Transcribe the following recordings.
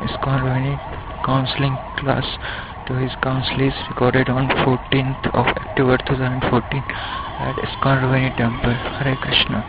ISKCON Rohini counseling class to his counselees recorded on 14th of October 2014 at ISKCON Rohini Temple. Hare Krishna.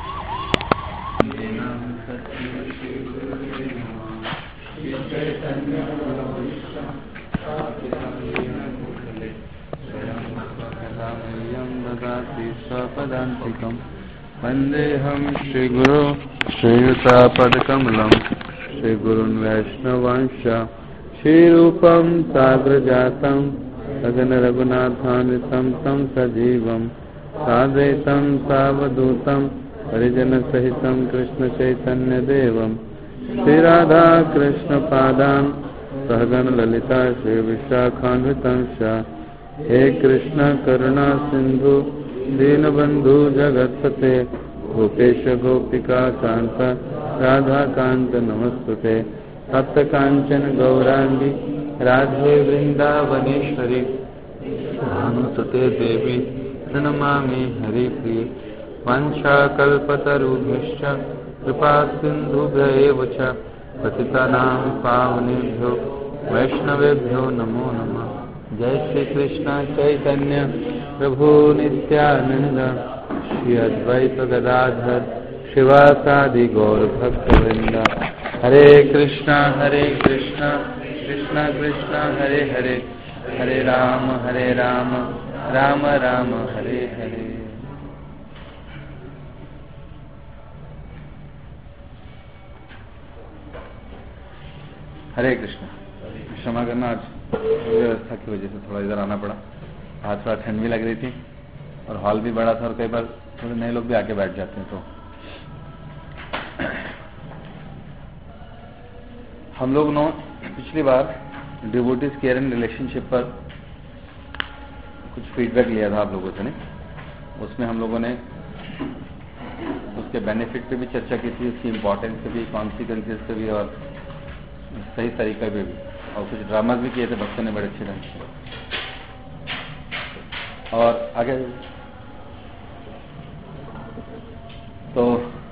वंदेहम श्रीगुरु श्रीयुतापदकमलं श्रीगुरुन् वैष्णवांश श्रीरूपं साग्रजातं सगन रघुनाथान्वितं तं सजीवं साद्वैतं सावधूतं परिजनसहितं कृष्णचैतन्यदेवं श्रीराधा कृष्णपादान् सहगण ललिता श्रीविशाखान्वितं च हे कृष्ण करुणा सिंधु दीनबंधु जगत्पते गोपेश गोपिका कांत राधा कांत नमस्तुते तप्त कांचन गौरांगी राधे वृंदावनेश्वरी भानुसुते देवी प्रणमामि हरिप्रिये वंशाकल्पतरुभ्यश्च कृपा सिन्धुभ्य एव च पतितानां पावनेभ्यो वैष्णवेभ्यो नमो नमः। जय श्री कृष्ण चैतन्य प्रभु नित्यानंद श्री अद्वैत गदाधर शिवासादि गौर भक्तवृंद। हरे कृष्णा कृष्ण कृष्ण हरे हरे, हरे राम राम राम हरे हरे। हरे कृष्ण। क्षमा करना, आज व्यवस्था की वजह से थोड़ा इधर आना पड़ा। आज थोड़ा ठंड भी लग रही थी और हॉल भी बड़ा था और कई बार थोड़े नए लोग भी आके बैठ जाते हैं। तो हम लोग ने पिछली बार डिवोटीज केयर एंड रिलेशनशिप पर कुछ फीडबैक लिया था आप लोगों से, नहीं? उसमें हम लोगों ने उसके बेनिफिट पे भी चर्चा की थी, उसकी इम्पोर्टेंस पे भी, कॉन्सिक्वेंसेस पे भी और सही तरीके पे भी, और कुछ ड्रामाज भी किए थे भक्तों ने बड़े अच्छे ढंग से। और आगे तो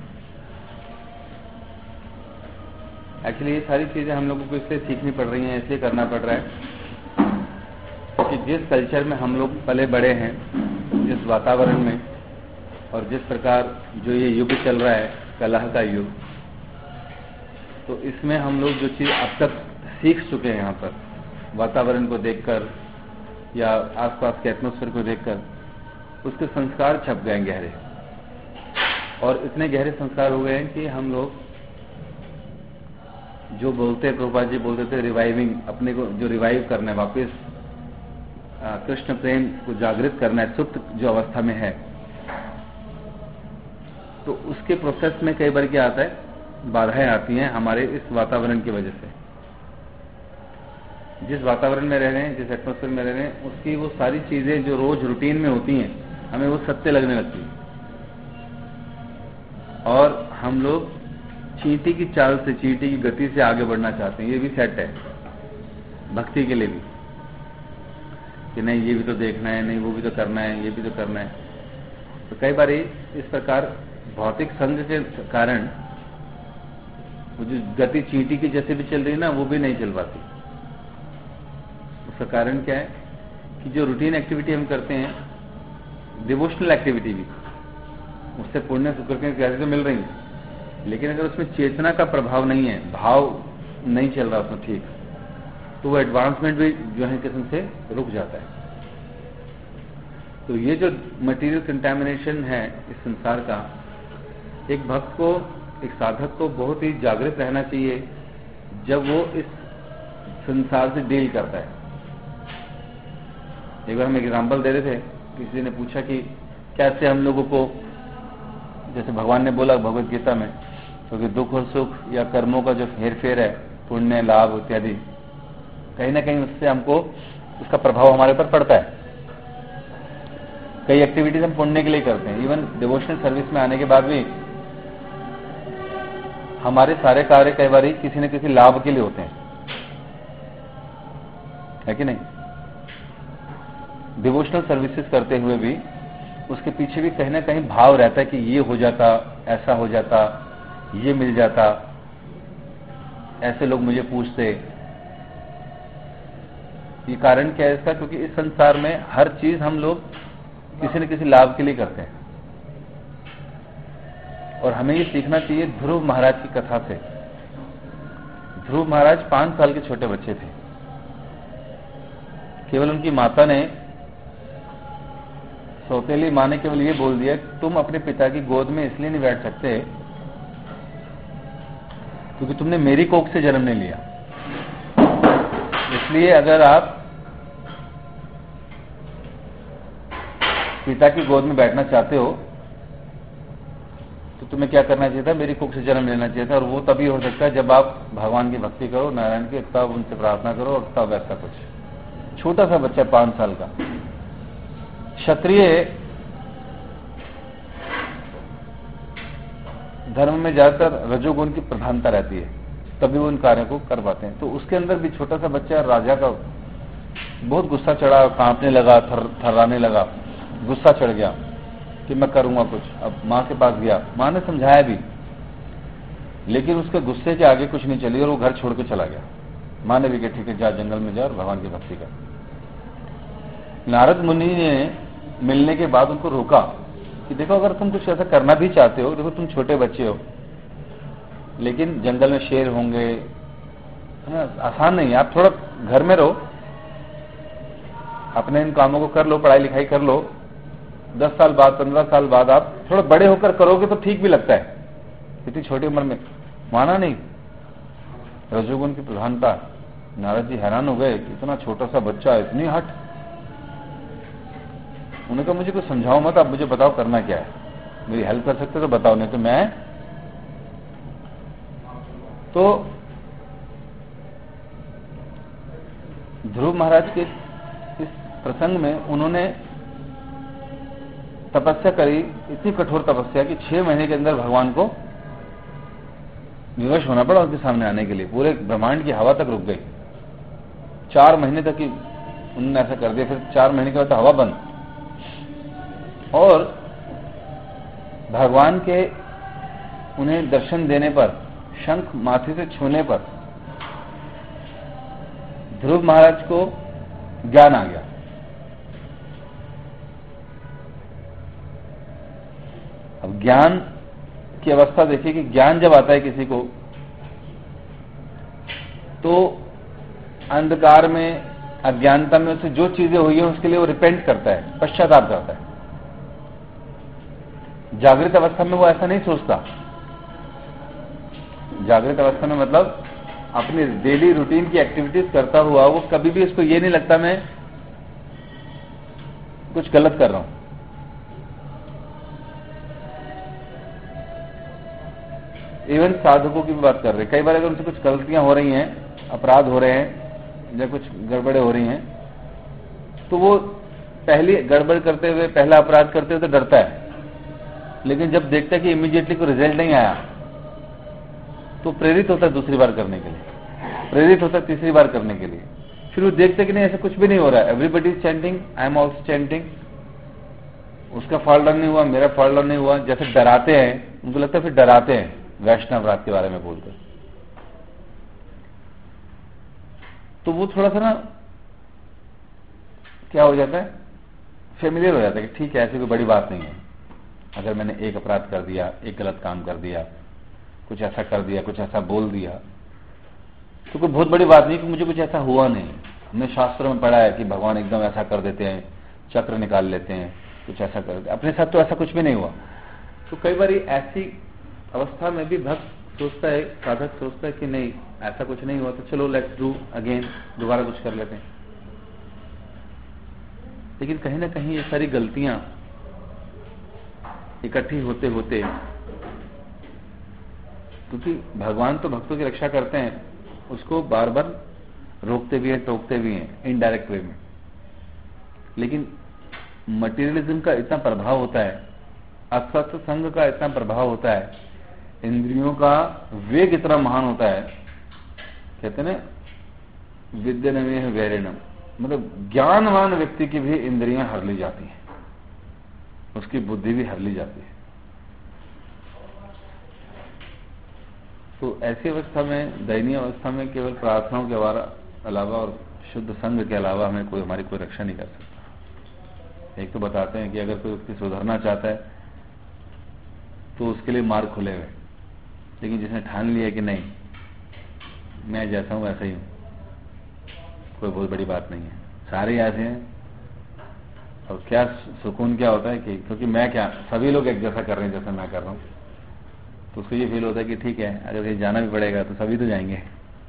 एक्चुअली ये सारी चीजें हम लोगों को इसलिए सीखनी पड़ रही हैं, इसलिए करना पड़ रहा है क्योंकि जिस कल्चर में हम लोग पले बड़े हैं, जिस वातावरण में और जिस प्रकार जो ये युग चल रहा है, कलह का युग, तो इसमें हम लोग जो चीज अब तक सीख चुके हैं यहाँ पर, वातावरण को देखकर या आसपास के एटमॉस्फेयर को देखकर, उसके संस्कार छप गए गहरे, और इतने गहरे संस्कार हो गए हैं कि हम लोग जो बोलते, प्रभुपाद जी बोलते थे रिवाइविंग, अपने को जो रिवाइव करना है, वापस कृष्ण प्रेम को जागृत करना है, सुप्त जो अवस्था में है, तो उसके प्रोसेस में कई बार क्या आता है, बाधाएं आती हैं हमारे इस वातावरण की वजह से। जिस वातावरण में रह रहे हैं, जिस एटमॉस्फेयर में रह रहे हैं, उसकी वो सारी चीजें जो रोज रूटीन में होती हैं, हमें वो सत्य लगने लगती है, और हम लोग चींटी की चाल से, चींटी की गति से आगे बढ़ना चाहते हैं। ये भी सेट है भक्ति के लिए भी, कि नहीं ये भी तो देखना है, नहीं वो भी तो करना है, ये भी तो करना है। तो कई बार इस प्रकार भौतिक संग के कारण वो जो गति चींटी की जैसे भी चल रही है ना, वो भी नहीं चल पाती। उसका कारण क्या है कि जो रूटीन एक्टिविटी हम करते हैं, डिवोशनल एक्टिविटी भी, उससे पुण्य शुक्र के गैसें तो मिल रही है, लेकिन अगर उसमें चेतना का प्रभाव नहीं है, भाव नहीं चल रहा उसमें ठीक, तो वो एडवांसमेंट भी जो है किस्म से रुक जाता है। तो ये जो मटेरियल कंटामिनेशन है इस संसार का, एक भक्त को, एक साधक को बहुत ही जागृत रहना चाहिए जब वो इस संसार से डील करता है। एक बार हम एग्जाम्पल दे रहे थे, किसी ने पूछा कि कैसे हम लोगों को, जैसे भगवान ने बोला भगवत गीता में, क्योंकि तो दुख और सुख या कर्मों का जो हेरफेर है, पुण्य लाभ इत्यादि, कहीं ना कहीं उससे हमको उसका प्रभाव हमारे ऊपर पड़ता है। कई एक्टिविटीज हम पुण्य के लिए करते हैं, इवन डिवोशनल सर्विस में आने के बाद भी हमारे सारे कार्य कई बार किसी न किसी लाभ के लिए होते हैं, है कि नहीं? डिवोशनल सर्विसेज करते हुए भी उसके पीछे भी कहीं ना कहीं भाव रहता है कि ये हो जाता, ऐसा हो जाता, ये मिल जाता, ऐसे लोग मुझे पूछते, ये कारण क्या है इसका? क्योंकि इस संसार में हर चीज हम लोग किसी न किसी लाभ के लिए करते हैं, और हमें ये सीखना चाहिए ध्रुव महाराज की कथा से। ध्रुव महाराज 5 साल के छोटे बच्चे थे। केवल उनकी माता ने, सौतेली माँ ने केवल ये बोल दिया कि तुम अपने पिता की गोद में इसलिए नहीं बैठ सकते क्योंकि तुमने मेरी कोख से जन्म नहीं लिया, इसलिए अगर आप पिता की गोद में बैठना चाहते हो तो तुम्हें क्या करना चाहिए था? मेरी कोख से जन्म लेना चाहिए था। और वो तभी हो सकता है जब आप भगवान की भक्ति करो, नारायण की, तब उनसे प्रार्थना करो, और तब ऐसा कुछ। छोटा सा बच्चा 5 साल का। क्षत्रिय धर्म में ज्यादातर रजोगुण की प्रधानता रहती है, तभी वो उन कार्यों को कर पाते हैं। तो उसके अंदर भी छोटा सा बच्चा, राजा का बहुत गुस्सा चढ़ा, कांपने लगा, थर्राने लगा, गुस्सा चढ़ गया कि मैं करूंगा कुछ। अब मां के पास गया, मां ने समझाया भी, लेकिन उसके गुस्से के आगे कुछ नहीं चली और वो घर छोड़ के चला गया। मां ने भी कहा ठीक है, जा जंगल में जा और भगवान की भक्ति कर। नारद मुनि ने मिलने के बाद उनको रोका कि देखो, अगर तुम कुछ ऐसा करना भी चाहते हो, देखो तुम छोटे बच्चे हो, लेकिन जंगल में शेर होंगे, है ना, आसान नहीं है। आप थोड़ा घर में रहो, अपने इन कामों को कर लो, पढ़ाई लिखाई कर लो, 10 साल बाद, 15 साल बाद आप थोड़ा बड़े होकर करोगे तो ठीक भी लगता है। इतनी छोटी उम्र में माना नहीं, रजोगुण की प्रधानता। नारद जी हैरान हो गए कि इतना छोटा सा बच्चा, इतनी हट। उन्होंने कहा मुझे कुछ समझाओ मत, आप मुझे बताओ करना क्या है, मेरी हेल्प कर सकते तो बताओ, नहीं तो मैं। तो ध्रुव महाराज के इस प्रसंग में उन्होंने तपस्या करी, इतनी कठोर तपस्या कि 6 महीने के अंदर भगवान को विवश होना पड़ा उनके सामने आने के लिए। पूरे ब्रह्मांड की हवा तक रुक गई। 4 महीने तक ही उन्होंने ऐसा कर दिया। फिर 4 महीने के बाद हवा बंद, और भगवान के उन्हें दर्शन देने पर, शंख माथे से छूने पर ध्रुव महाराज को ज्ञान आ गया। अब ज्ञान की अवस्था देखिए कि ज्ञान जब आता है किसी को, तो अंधकार में, अज्ञानता में उसे जो चीजें हुई हैं उसके लिए वो रिपेंट करता है, पश्चाताप करता है। जागृत अवस्था में वो ऐसा नहीं सोचता। जागृत अवस्था में मतलब अपनी डेली रूटीन की एक्टिविटीज करता हुआ वो कभी भी इसको ये नहीं लगता मैं कुछ गलत कर रहा हूं। इवन साधकों की भी बात कर रहे हैं, कई बार अगर उनसे कुछ गलतियां हो रही हैं, अपराध हो रहे हैं या कुछ गड़बड़े हो रही हैं, तो वो पहली गड़बड़ करते हुए, पहला अपराध करते हुए तो डरता है, लेकिन जब देखता है कि इमीडिएटली कोई रिजल्ट नहीं आया तो प्रेरित होता है दूसरी बार करने के लिए, प्रेरित होता है तीसरी बार करने के लिए। फिर वो देखते कि नहीं ऐसा कुछ भी नहीं हो रहा है, everybody is chanting, I am also chanting, उसका फॉल डाउन नहीं हुआ, मेरा फॉल डाउन नहीं हुआ। जैसे डराते हैं, उनको लगता है, फिर डराते हैं वैष्णव रात के बारे में बोलकर। तो वो थोड़ा सा ना क्या हो जाता है, फेमिलियर हो जाता है कि ठीक है, ऐसी कोई बड़ी बात नहीं है। अगर मैंने एक अपराध कर दिया, एक गलत काम कर दिया, कुछ ऐसा कर दिया, कुछ ऐसा बोल दिया, तो कोई बहुत बड़ी बात नहीं कि मुझे कुछ ऐसा हुआ नहीं। हमने शास्त्रों में पढ़ा है कि भगवान एकदम ऐसा कर देते हैं, चक्र निकाल लेते हैं, कुछ ऐसा कर देते हैं। अपने साथ तो ऐसा कुछ भी नहीं हुआ। तो कई बार ऐसी अवस्था में भी भक्त सोचता है, साधक सोचता है कि नहीं ऐसा कुछ नहीं हुआ, तो चलो लेट्स डू अगेन, दोबारा कुछ कर लेते हैं। लेकिन कहीं ना कहीं ये सारी गलतियां इकट्ठी होते होते, क्योंकि भगवान तो भक्तों की रक्षा करते हैं, उसको बार बार रोकते भी हैं, टोकते भी हैं इनडायरेक्ट वे में। लेकिन मटेरियलिज्म का इतना प्रभाव होता है, असत्य संग का इतना प्रभाव होता है, इंद्रियों का वेग इतना महान होता है, कहते हैं ना विद्यनमेह वैरिणम, मतलब ज्ञानवान व्यक्ति की भी इंद्रियां हर ली जाती हैं, उसकी बुद्धि भी हर ली जाती है। तो ऐसी अवस्था में, दयनीय अवस्था में, केवल प्रार्थनाओं के अलावा और शुद्ध संग के अलावा हमें कोई हमारी कोई रक्षा नहीं कर सकता। एक तो बताते हैं कि अगर कोई व्यक्ति सुधरना चाहता है तो उसके लिए मार्ग खुले हुए, लेकिन जिसने ठान लिया कि नहीं मैं जैसा हूं वैसा ही हूं, कोई बहुत बड़ी बात नहीं है, सारे ऐसे हैं। और क्या सुकून क्या होता है कि क्योंकि मैं क्या सभी लोग एक जैसा कर रहे हैं जैसा मैं कर रहा हूं, तो उसको ये फील होता है कि ठीक है अगर कहीं जाना भी पड़ेगा तो सभी तो जाएंगे।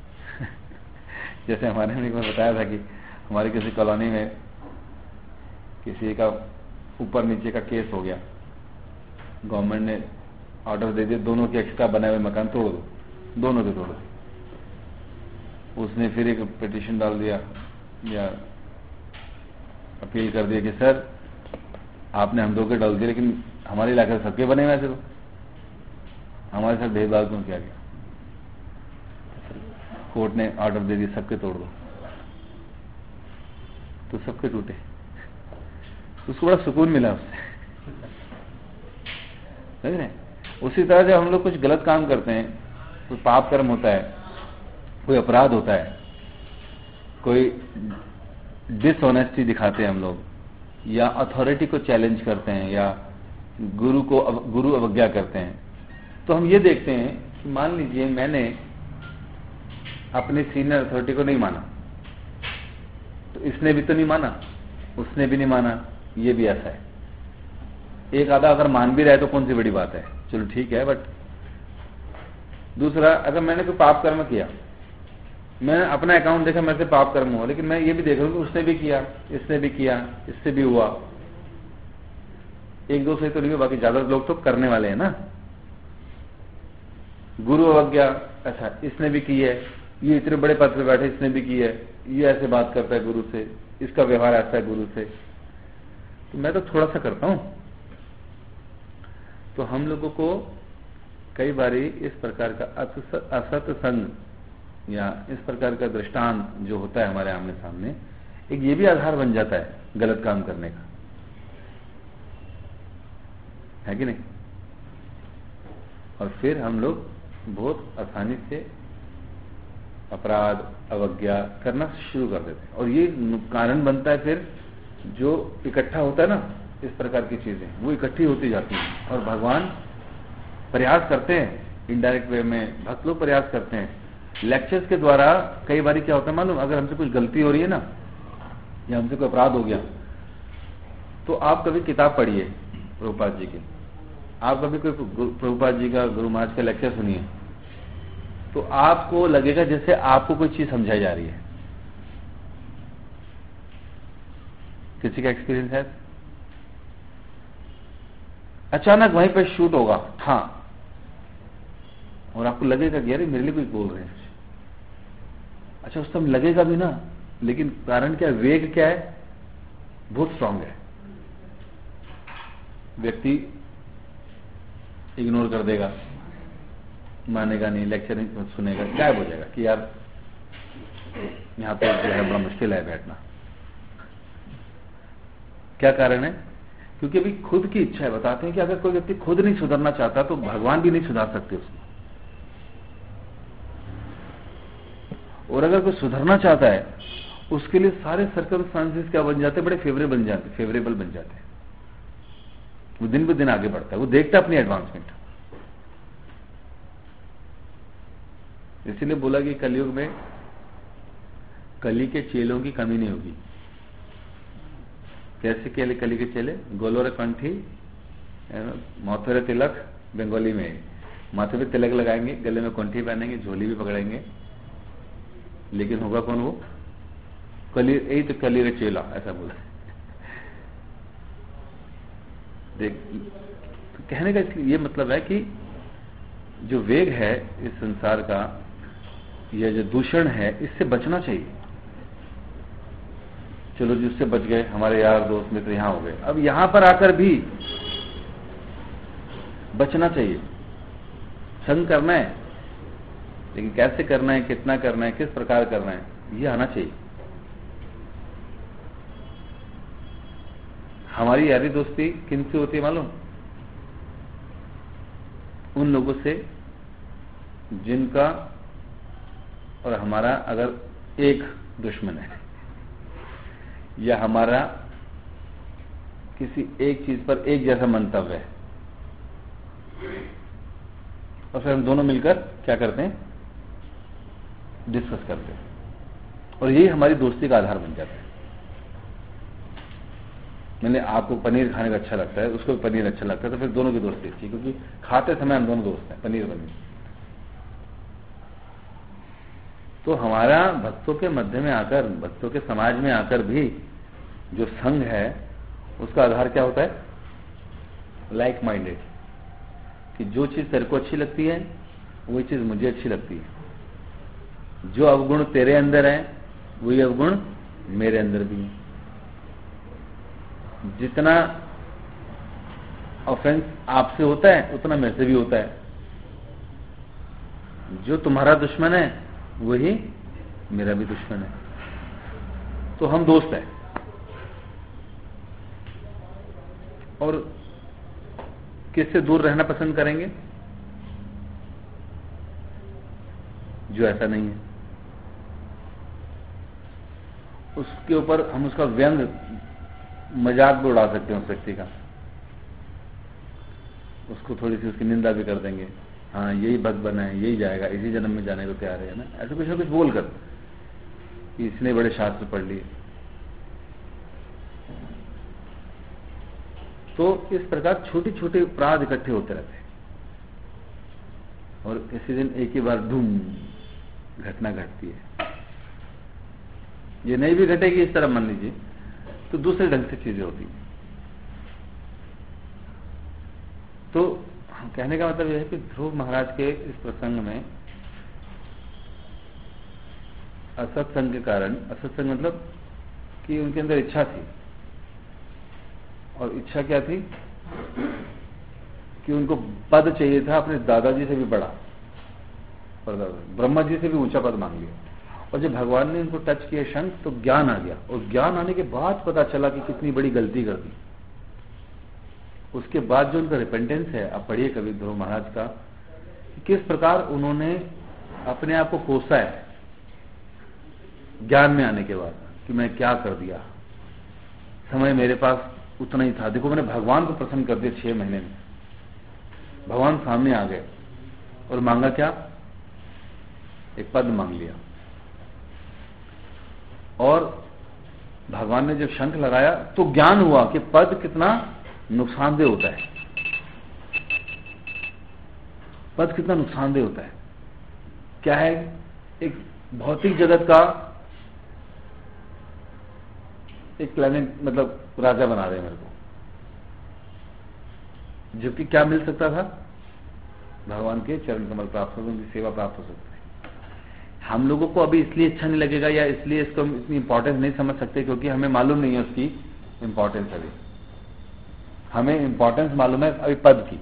जैसे हमारे ने बताया था कि हमारी किसी कॉलोनी में किसी का ऊपर नीचे का केस हो गया, गवर्नमेंट ने ऑर्डर दे दिया दोनों के एक्स्ट्रा बनाए हुए मकान तोड़ दो, दोनों के तोड़ दो। उसने फिर एक पिटीशन डाल दिया या अपील कर दिया कि सर आपने हम दो के डाल दिए लेकिन हमारे इलाके में सबके बने हुए थे, तो हमारे साथ भेदभाव क्यों किया गया? कोर्ट ने ऑर्डर दे दिया सबके तोड़ दो, तो सबके टूटे। उसको बड़ा सुकून मिला उससे, समझ रहे? उसी तरह जब हम लोग कुछ गलत काम करते हैं, कोई पाप कर्म होता है, कोई अपराध होता है, कोई डिसऑनेस्टी दिखाते हैं हम लोग, या अथॉरिटी को चैलेंज करते हैं, या गुरु अवज्ञा करते हैं, तो हम ये देखते हैं कि मान लीजिए मैंने अपने सीनियर अथॉरिटी को नहीं माना, तो इसने भी तो नहीं माना, उसने भी नहीं माना, ये भी ऐसा है। एक आधा अगर मान भी रहे तो कौन सी बड़ी बात है, चलो ठीक है। बट दूसरा, अगर मैंने कोई पाप कर्म किया, मैंने अपना अकाउंट देखा मेरे से पाप कर्म हुआ, लेकिन मैं ये भी देख रहा हूं कि उसने भी किया, इसने भी किया, इससे भी हुआ, एक दो से तो नहीं हुआ, बाकी ज्यादा लोग तो करने वाले हैं ना। गुरु अवज्ञा, अच्छा इसने भी की है, ये इतने बड़े पद पे बैठे इसने भी की है, ये ऐसे बात करता है गुरु से, इसका व्यवहार ऐसा है गुरु से, तो मैं तो थोड़ा सा करता हूं। तो हम लोगों को कई बारी इस प्रकार का असत संग या इस प्रकार का दृष्टांत जो होता है हमारे आमने सामने, एक ये भी आधार बन जाता है गलत काम करने का, है कि नहीं? और फिर हम लोग बहुत आसानी से अपराध अवज्ञा करना शुरू कर देते हैं, और ये कारण बनता है फिर जो इकट्ठा होता है ना, इस प्रकार की चीजें वो इकट्ठी होती जाती हैं। और भगवान प्रयास करते हैं, इनडायरेक्ट वे में भक्त लोग प्रयास करते हैं लेक्चर्स के द्वारा। कई बार क्या होता है मालूम, अगर हमसे कुछ गलती हो रही है ना, या हमसे कोई अपराध हो गया, तो आप कभी किताब पढ़िए प्रभुपाद जी की, आप कभी कोई प्रभुपाद जी का गुरु महाराज का लेक्चर सुनिए, तो आपको लगेगा जैसे आपको कोई चीज समझाई जा रही है। किसी का एक्सपीरियंस है? अचानक वहीं पे शूट होगा, हाँ, और आपको लगेगा कि यार मेरे लिए कोई बोल रहे हैं। अच्छा उस समय लगेगा भी ना, लेकिन कारण क्या, वेग क्या है, बहुत स्ट्रांग है। व्यक्ति इग्नोर कर देगा, मानेगा नहीं, लेक्चर नहीं सुनेगा, गायब हो जाएगा कि यार यहां पे जो है बड़ा मुश्किल है बैठना। क्या कारण है? क्योंकि अभी खुद की इच्छा है। बताते हैं कि अगर कोई व्यक्ति खुद नहीं सुधरना चाहता तो भगवान भी नहीं सुधार सकते उसको, और अगर कोई सुधरना चाहता है उसके लिए सारे सर्कमस्टांसेस क्या बन जाते हैं, बड़े फेवरेबल बन जाते हैं। वो दिन ब दिन आगे बढ़ता है, वो देखता है अपनी एडवांसमेंट। इसीलिए बोला कि कलयुग में कली के चेलों की कमी नहीं होगी। कैसे कली के चेले? गोलोर कंठी, माथे तिलक, बंगाली में माथे पे तिलक लगाएंगे, गले में कंठी पहनेंगे, झोली भी पकड़ेंगे, लेकिन होगा कौन वो? कली, यही तो कली का चेला, ऐसा बोला। देख, तो कहने का ये मतलब है कि जो वेग है इस संसार का, यह जो दूषण है, इससे बचना चाहिए। चलो जिससे बच गए, हमारे यार दोस्त मित्र यहां हो गए, अब यहां पर आकर भी बचना चाहिए। संग करना है, लेकिन कैसे करना है, कितना करना है, किस प्रकार करना है, ये आना चाहिए। हमारी यारी दोस्ती किनसे होती है मालूम? उन लोगों से जिनका और हमारा अगर एक दुश्मन है। या हमारा किसी एक चीज पर एक जैसा मंतव्य है, और फिर हम दोनों मिलकर क्या करते हैं, डिस्कस करते हैं, और यही हमारी दोस्ती का आधार बन जाता है। मैंने आपको पनीर खाने का अच्छा लगता है, उसको भी पनीर अच्छा लगता है, तो फिर दोनों की दोस्ती अच्छी, क्योंकि खाते समय हम दोनों दोस्त हैं, पनीर। तो हमारा भक्तों के मध्य में आकर, भक्तों के समाज में आकर भी जो संघ है उसका आधार क्या होता है, लाइक माइंडेड, कि जो चीज तेरे को अच्छी लगती है वही चीज मुझे अच्छी लगती है, जो अवगुण तेरे अंदर है वही अवगुण मेरे अंदर भी है, जितना ऑफेंस आपसे होता है उतना मेरे से भी होता है, जो तुम्हारा दुश्मन है वही मेरा भी दुश्मन है, तो हम दोस्त हैं। और किससे दूर रहना पसंद करेंगे, जो ऐसा नहीं है, उसके ऊपर हम उसका व्यंग मजाक भी उड़ा सकते हैं उस व्यक्ति का, उसको थोड़ी सी उसकी निंदा भी कर देंगे, हाँ यही भक्त बना है, यही जाएगा, इसी जन्म में जाने को तैयार है ना, ऐसे कुछ ना कुछ बोलकर कि इसने बड़े शास्त्र पढ़ लिए। तो इस प्रकार छोटे छोटे अपराध इकट्ठे होते रहते हैं, और किसी दिन एक ही बार धूम घटना घटती है। ये नहीं भी घटेगी इस तरह मान लीजिए, तो दूसरे ढंग से चीजें होती हैं। तो कहने का मतलब यह है कि ध्रुव महाराज के इस प्रसंग में असत्संग के कारण, असत्संग मतलब कि उनके अंदर इच्छा थी, और इच्छा क्या थी कि उनको पद चाहिए था अपने दादाजी से भी बड़ा, ब्रह्मा जी से भी ऊंचा पद मांग लिया, और जब भगवान ने उनको टच किया शंख तो ज्ञान आ गया, और ज्ञान आने के बाद पता चला कि कितनी बड़ी गलती कर दी। उसके बाद जो उनका रिपेंटेंस है, आप पढ़िए कवि ध्रुव महाराज का, किस प्रकार उन्होंने अपने आप को कोसा है ज्ञान में आने के बाद कि मैं क्या कर दिया, समय मेरे पास उतना ही था। देखो मैंने भगवान को प्रसन्न कर दिया 6 महीने में, भगवान सामने आ गए और मांगा क्या, एक पद मांग लिया, और भगवान ने जब शंख लगाया तो ज्ञान हुआ कि पद कितना नुकसानदेह होता है, पद कितना नुकसानदेह होता है। क्या है, एक भौतिक जगत का एक प्लेनेट, मतलब राजा बना रहे मेरे को, जबकि क्या मिल सकता था, भगवान के चरण कमल प्राप्त हो, उनकी सेवा प्राप्त हो सकती है। हम लोगों को अभी इसलिए अच्छा नहीं लगेगा या इसलिए इसको इतनी इंपॉर्टेंस नहीं समझ सकते क्योंकि हमें मालूम नहीं है उसकी इंपॉर्टेंस। अभी हमें इंपॉर्टेंस मालूम है अभी पद की,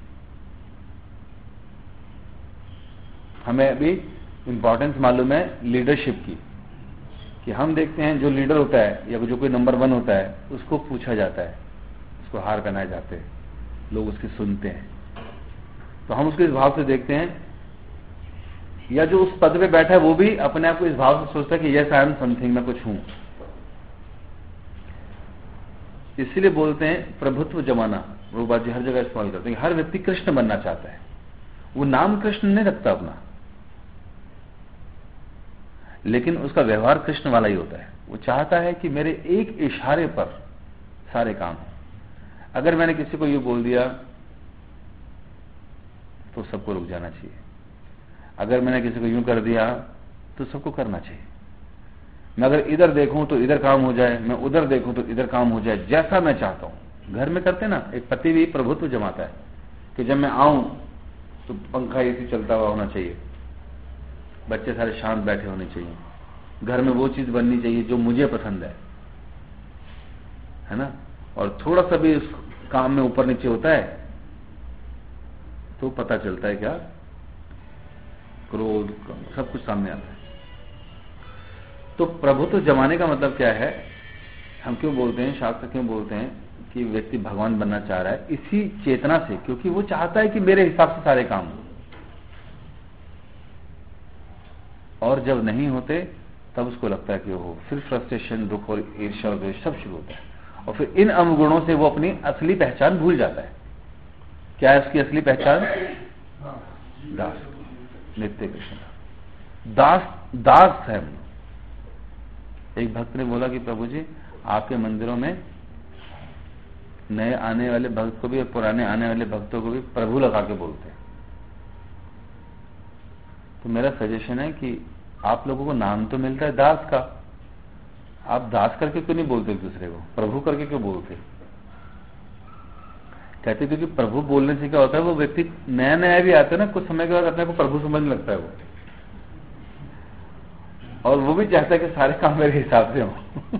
हमें अभी इंपॉर्टेंस मालूम है लीडरशिप की, कि हम देखते हैं जो लीडर होता है या जो कोई नंबर 1 होता है उसको पूछा जाता है, उसको हार पहनाए जाते हैं, लोग उसकी सुनते हैं, तो हम उसको इस भाव से देखते हैं। या जो उस पद पे बैठा है वो भी अपने आप को इस भाव से सोचता है कि यस आई एम समथिंग, मैं कुछ हूं। इसलिए बोलते हैं प्रभुत्व जमाना, वो बात जी हर जगह इस्तेमाल करते हैं, हर व्यक्ति कृष्ण बनना चाहता है, वो नाम कृष्ण नहीं रखता अपना, लेकिन उसका व्यवहार कृष्ण वाला ही होता है। वो चाहता है कि मेरे एक इशारे पर सारे काम हो। अगर मैंने किसी को ये बोल दिया तो सबको रुक जाना चाहिए, अगर मैंने किसी को यूं कर दिया तो सबको करना चाहिए। मैं अगर इधर देखूं तो इधर काम हो जाए, मैं उधर देखूं तो इधर काम हो जाए, जैसा मैं चाहता हूं। घर में करते ना, एक पति भी प्रभुत्व जमाता है कि जब मैं आऊं तो पंखा एसी चलता हुआ होना चाहिए, बच्चे सारे शांत बैठे होने चाहिए, घर में वो चीज बननी चाहिए जो मुझे पसंद है ना। और थोड़ा सा भी उस काम में ऊपर नीचे होता है तो पता चलता है क्या, क्रोध, सब कुछ सामने आता है। तो प्रभुत्व जमाने का मतलब क्या है, हम क्यों बोलते हैं, शास्त्र क्यों बोलते हैं कि व्यक्ति भगवान बनना चाह रहा है, इसी चेतना से, क्योंकि वो चाहता है कि मेरे हिसाब से सारे काम हो, और जब नहीं होते तब उसको लगता है कि वो फिर फ्रस्ट्रेशन, दुख और ईर्ष्या और द्वेष सब शुरू होता है, और फिर इन अवगुणों से वो अपनी असली पहचान भूल जाता है। क्या है उसकी असली पहचान? दास, नित्य कृष्ण दास है। एक भक्त ने बोला कि प्रभु जी, आपके मंदिरों में नए आने वाले भक्त को भी और पुराने आने वाले भक्तों को भी प्रभु लगा के बोलते हैं। तो मेरा सजेशन है कि आप लोगों को नाम तो मिलता है दास का, आप दास करके क्यों नहीं बोलते एक दूसरे को, प्रभु करके क्यों बोलते? कहते क्योंकि प्रभु बोलने से क्या होता है, वो व्यक्ति नया नया भी आता है ना, कुछ समय के बाद अपने को प्रभु समझने लगता है वो, और वो भी चाहता है कि सारे काम मेरे हिसाब से हो।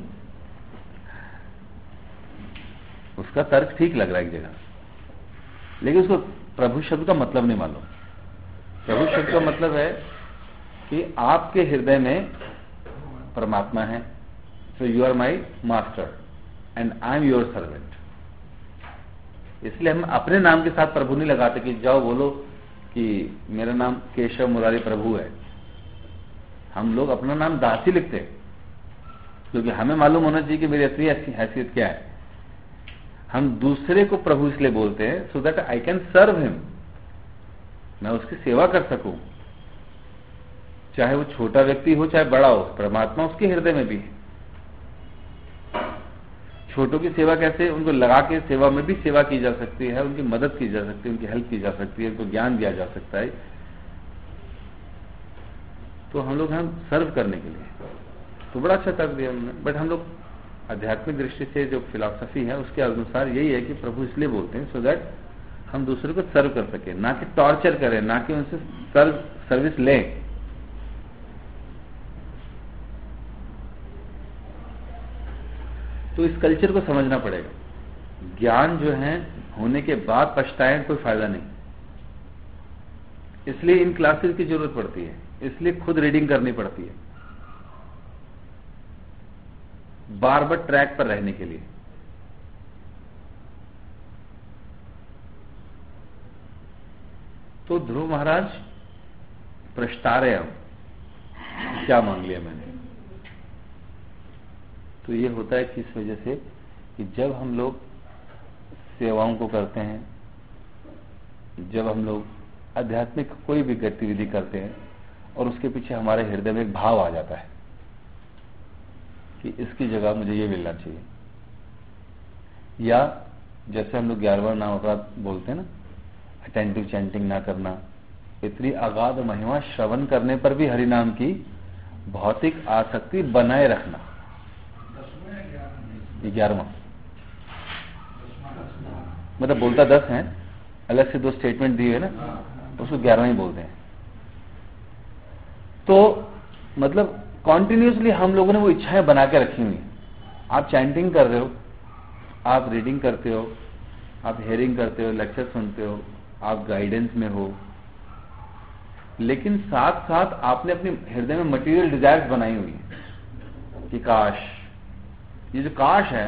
उसका तर्क ठीक लग रहा है एक जगह, लेकिन उसको प्रभु शब्द का मतलब नहीं मालूम। प्रभु शब्द का मतलब है कि आपके हृदय में परमात्मा है, so you are my master and I am your servant. इसलिए हम अपने नाम के साथ प्रभु नहीं लगाते कि जाओ बोलो कि मेरा नाम केशव मुरारी प्रभु है। हम लोग अपना नाम दास ही लिखते हैं, क्योंकि हमें मालूम होना चाहिए कि मेरी असली हैसियत क्या है। हम दूसरे को प्रभु इसलिए बोलते हैं so that I can serve him, मैं उसकी सेवा कर सकूं, चाहे वो छोटा व्यक्ति हो चाहे बड़ा हो, परमात्मा उसके हृदय में भी है। छोटों की सेवा कैसे? उनको लगा के सेवा में भी सेवा की जा सकती है, उनकी मदद की जा सकती है, उनकी हेल्प की जा सकती है, उनको ज्ञान दिया जा सकता है। तो हम लोग हम सर्व करने के लिए, तो बड़ा अच्छा तर्क दिया उन्होंने। बट हम लोग आध्यात्मिक दृष्टि से जो फिलॉसफी है उसके अनुसार यही है कि प्रभु इसलिए बोलते हैं सो दैट हम दूसरे को सर्व कर सके, ना कि टॉर्चर करें, ना कि उनसे सर्विस लें। तो इस कल्चर को समझना पड़ेगा। ज्ञान जो है होने के बाद पछताएं कोई फायदा नहीं, इसलिए इन क्लासेस की जरूरत पड़ती है, इसलिए खुद रीडिंग करनी पड़ती है बार बार ट्रैक पर रहने के लिए। तो ध्रुव महाराज प्रश्ता रहे हम क्या मांग लिया मैंने। तो ये होता है किस वजह से कि जब हम लोग सेवाओं को करते हैं, जब हम लोग आध्यात्मिक कोई भी गतिविधि करते हैं और उसके पीछे हमारे हृदय में एक भाव आ जाता है कि इसकी जगह मुझे ये मिलना चाहिए, या जैसे हम लोग 11वां नाम अपराध बोलते हैं ना, अटेंटिव चैंटिंग ना करना, इतनी अगाध महिमा श्रवण करने पर भी हरिनाम की भौतिक आसक्ति बनाए रखना, 11वां मतलब बोलता 10 है, अलग से 2 स्टेटमेंट दिए है ना, उसको 11वां ही बोलते हैं। तो मतलब कॉन्टिन्यूसली हम लोगों ने वो इच्छाएं बना के रखी हुई। आप चैंटिंग कर रहे हो, आप रीडिंग करते हो, आप हियरिंग करते हो, लेक्चर सुनते हो, आप गाइडेंस में हो, लेकिन साथ साथ आपने अपने हृदय में मटेरियल डिजायर्स बनाई हुई है कि काश, ये जो काश है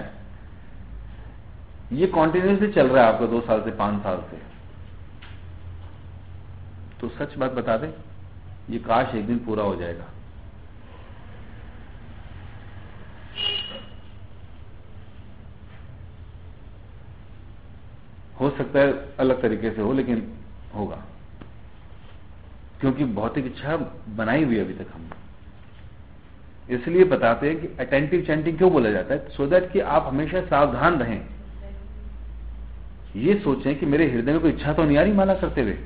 ये कॉन्टिन्यूसली चल रहा है आपको 2 साल से 5 साल से। तो सच बात बता दें, ये काश एक दिन पूरा हो जाएगा। हो सकता है अलग तरीके से हो, लेकिन होगा, क्योंकि भौतिक इच्छा बनाई हुई अभी तक हमने। इसलिए बताते हैं कि अटेंटिव चैंटिंग क्यों बोला जाता है, सो दैट कि आप हमेशा सावधान रहें, ये सोचें कि मेरे हृदय में कोई इच्छा तो नहीं आ रही माला करते हुए,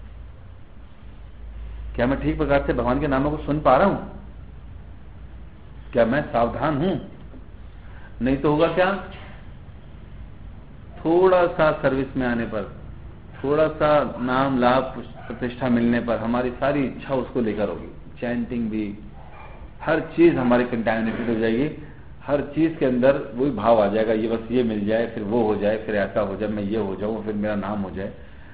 क्या मैं ठीक प्रकार से भगवान के नामों को सुन पा रहा हूं, क्या मैं सावधान हूं? नहीं तो होगा क्या, थोड़ा सा सर्विस में आने पर, थोड़ा सा नाम लाभ प्रतिष्ठा मिलने पर हमारी सारी इच्छा उसको लेकर होगी। चैंटिंग भी, हर चीज हमारी कंटामिनेटेड हो जाएगी, हर चीज के अंदर वही भाव आ जाएगा, ये बस ये मिल जाए, फिर वो हो जाए, फिर ऐसा हो जाए, मैं ये हो जाऊं, फिर मेरा नाम हो जाए,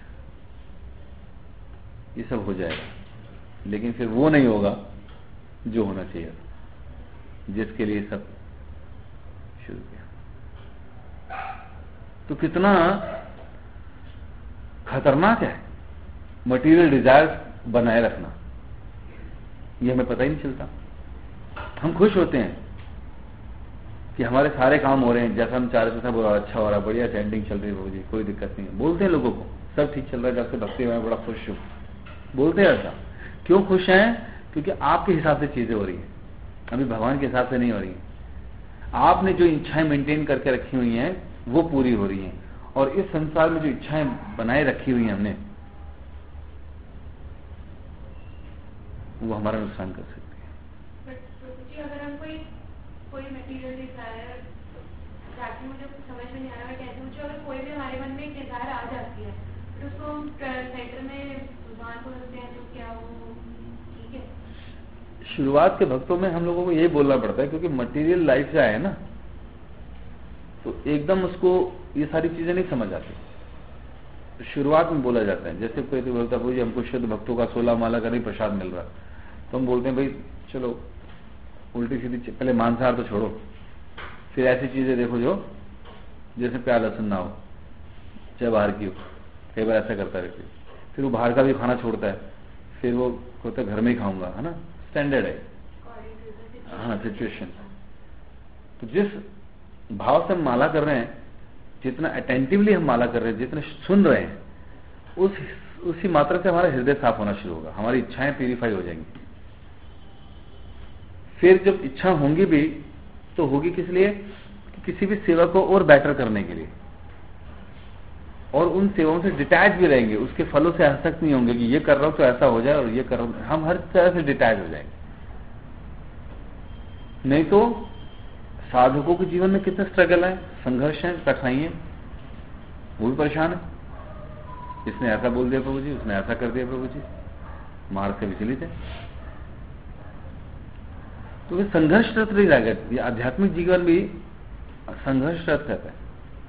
ये सब हो जाएगा। लेकिन फिर वो नहीं होगा जो होना चाहिए, जिसके लिए सब शुरू किया। तो कितना खतरनाक है मटेरियल डिजायर्स बनाए रखना, ये हमें पता ही नहीं चलता। हम खुश होते हैं कि हमारे सारे काम हो रहे हैं, जैसा हम चाह रहे थे सब अच्छा हो रहा है, बढ़िया सेंडिंग चल रही है प्रभु जी, कोई दिक्कत नहीं है। बोलते हैं लोगों को सब ठीक चल रहा है, जब से भक्ति में बड़ा खुश हूं, बोलते हैं ऐसा। क्यों खुश हैं? क्योंकि आपके हिसाब से चीजें हो रही हैं, अभी भगवान के हिसाब से नहीं हो रही हैं। आपने जो इच्छाएं मेंटेन करके रखी हुई हैं वो पूरी हो रही हैं, और इस संसार में जो इच्छाएं बनाए रखी हुई हैं हमने, वो हमारा नुकसान कर सकती है। अगर हम कोई मटेरियल डिजायर, ताकि मुझे समझ में नहीं आ रहा कैसे, मुझे अगर कोई भी हमारे मन में एक डिजायर आ जाती है तो उसको हम सेंटर में भगवान को रखते हैं, तो क्या वो ठीक है? शुरुआत के भक्तों में हम लोगों को यही बोलना पड़ता है, क्योंकि मटेरियल लाइफ से आए ना, तो एकदम उसको ये सारी चीजें नहीं समझ आती। तो शुरुआत में बोला जाता है, जैसे कोई तो बोलता है हमको शुद्ध भक्तों का 16 माला का नहीं प्रसाद मिल रहा, तो हम बोलते हैं भाई चलो उल्टी सीधी पहले मांसाहार तो छोड़ो, फिर ऐसी चीजें देखो जो जैसे प्याज लहसुन ना हो, चाहे बाहर की हो। कई बार ऐसा करता है व्यक्ति, फिर वो बाहर का भी खाना छोड़ता है, फिर वो कहता है घर में ही खाऊंगा, है ना, स्टैंडर्ड है। हाँ, सिचुएशन। तो जिस भाव से हम माला कर रहे हैं, जितना अटेंटिवली हम माला कर रहे हैं, जितने सुन रहे हैं, उसी मात्रा से हमारा हृदय साफ होना शुरू होगा, हमारी इच्छाएं प्यूरिफाई हो जाएंगी। फिर जब इच्छा होंगी भी तो होगी किस लिए? किसी भी सेवा को और बेटर करने के लिए, और उन सेवाओं से डिटैच भी रहेंगे, उसके फलों से आसक्त नहीं होंगे कि ये कर रहा हूं तो ऐसा हो जाए और ये कर रहा हूं, हम हर तरह से डिटैच हो जाएंगे। नहीं तो साधकों के जीवन में कितने स्ट्रगल है, संघर्ष है, कठिनाई है, वो भी परेशान है। इसने ऐसा बोल दिया प्रभु जी, उसने ऐसा कर दिया प्रभु जी, मार्ग से विचलित है। तो वे संघर्षरत नहीं रहेगा। ये आध्यात्मिक जीवन भी संघर्षरत रहता है।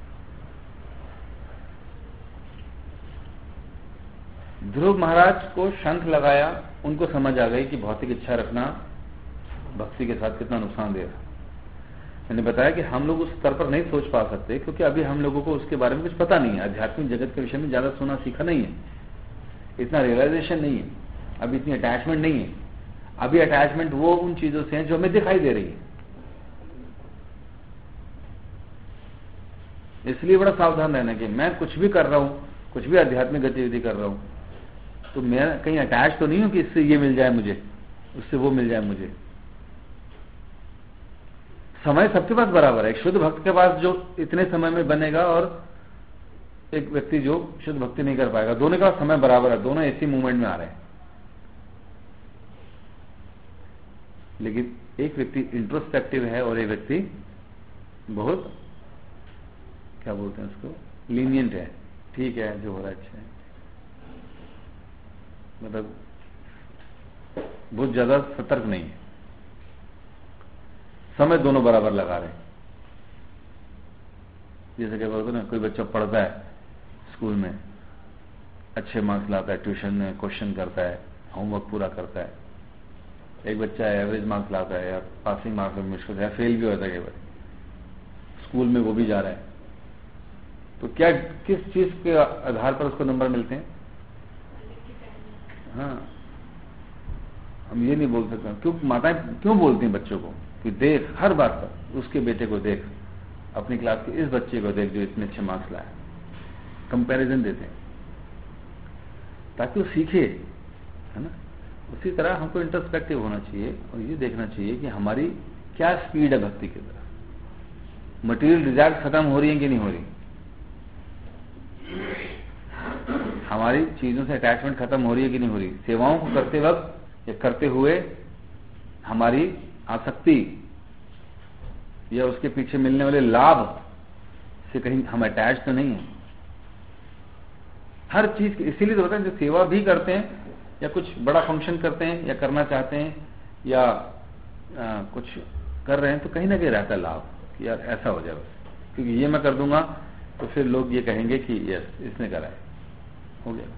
ध्रुव महाराज को शंख लगाया, उनको समझ आ गई कि भौतिक इच्छा रखना भक्ति के साथ कितना नुकसान दे रहा। मैंने बताया कि हम लोग उस स्तर पर नहीं सोच पा सकते, क्योंकि अभी हम लोगों को उसके बारे में कुछ पता नहीं है, आध्यात्मिक जगत के विषय में ज्यादा सुना सीखा नहीं है, इतना रियलाइजेशन नहीं है, अभी इतनी अटैचमेंट नहीं है। अभी अटैचमेंट वो उन चीजों से है जो हमें दिखाई दे रही है। इसलिए बड़ा सावधान रहना कि मैं कुछ भी कर रहा हूं, कुछ भी आध्यात्मिक गतिविधि कर रहा हूं, तो मैं कहीं अटैच तो नहीं हूं कि इससे ये मिल जाए मुझे, उससे वो मिल जाए मुझे। समय सबके पास बराबर है। एक शुद्ध भक्त के पास जो इतने समय में बनेगा, और एक व्यक्ति जो शुद्ध भक्ति नहीं कर पाएगा, दोनों का समय बराबर है, दोनों इसी मूवमेंट में आ रहे हैं। लेकिन एक व्यक्ति इंट्रोस्पेक्टिव है और एक व्यक्ति बहुत, क्या बोलते हैं उसको, लीनियंट है, ठीक है जो हो रहा है अच्छा है, मतलब बहुत ज्यादा सतर्क नहीं है। समय दोनों बराबर लगा रहे हैं। जैसे क्या बोलते हैं ना, कोई बच्चा पढ़ता है स्कूल में, अच्छे मार्क्स लाता है, ट्यूशन में क्वेश्चन करता है, होमवर्क पूरा करता है। एक बच्चा एवरेज मार्क्स लाता है या पासिंग मार्क्स में मुश्किल है, फेल भी होता है कई बार, स्कूल में वो भी जा रहा है। तो क्या किस चीज के आधार पर उसको नंबर मिलते हैं? हाँ, हम ये नहीं बोल सकते। क्यों माताएं क्यों बोलती हैं बच्चों को कि देख, हर बात पर उसके बेटे को देख, अपनी क्लास के इस बच्चे को देख जो इतने अच्छे मार्क्स लाया, कंपैरिजन देते हैं ताकि वो सीखे, है ना। उसी तरह हमको इंट्रोस्पेक्टिव होना चाहिए और ये देखना चाहिए कि हमारी क्या स्पीड है भक्ति की तरफ। मटेरियल डिजायर खत्म हो रही है कि नहीं हो रही, हमारी चीजों से अटैचमेंट खत्म हो रही है कि नहीं हो रही, सेवाओं को करते वक्त या करते हुए हमारी आसक्ति या उसके पीछे मिलने वाले लाभ से कहीं हम अटैच तो नहीं है। हर चीज इसीलिए तो होता है, जो सेवा भी करते हैं या कुछ बड़ा फंक्शन करते हैं या करना चाहते हैं या कुछ कर रहे हैं, तो कहीं ना कहीं रहता है लाभ कि यार ऐसा हो जाए बस, क्योंकि ये मैं कर दूंगा तो फिर लोग ये कहेंगे कि यस इसने करा है, हो गया।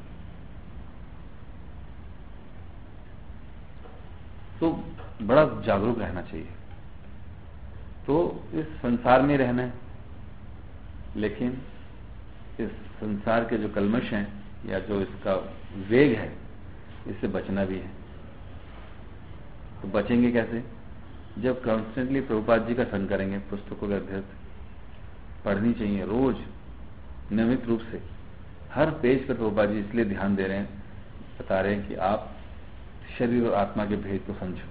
तो बड़ा जागरूक रहना चाहिए। तो इस संसार में रहना है, लेकिन इस संसार के जो कल्मश हैं या जो इसका वेग है, इससे बचना भी है। तो बचेंगे कैसे? जब कॉन्स्टेंटली प्रभुपाद जी का संग करेंगे, पुस्तकों का अध्ययन पढ़नी चाहिए रोज नियमित रूप से। हर पेज पर प्रभुपाद जी इसलिए ध्यान दे रहे हैं, बता रहे हैं कि आप शरीर और आत्मा के भेद को समझो।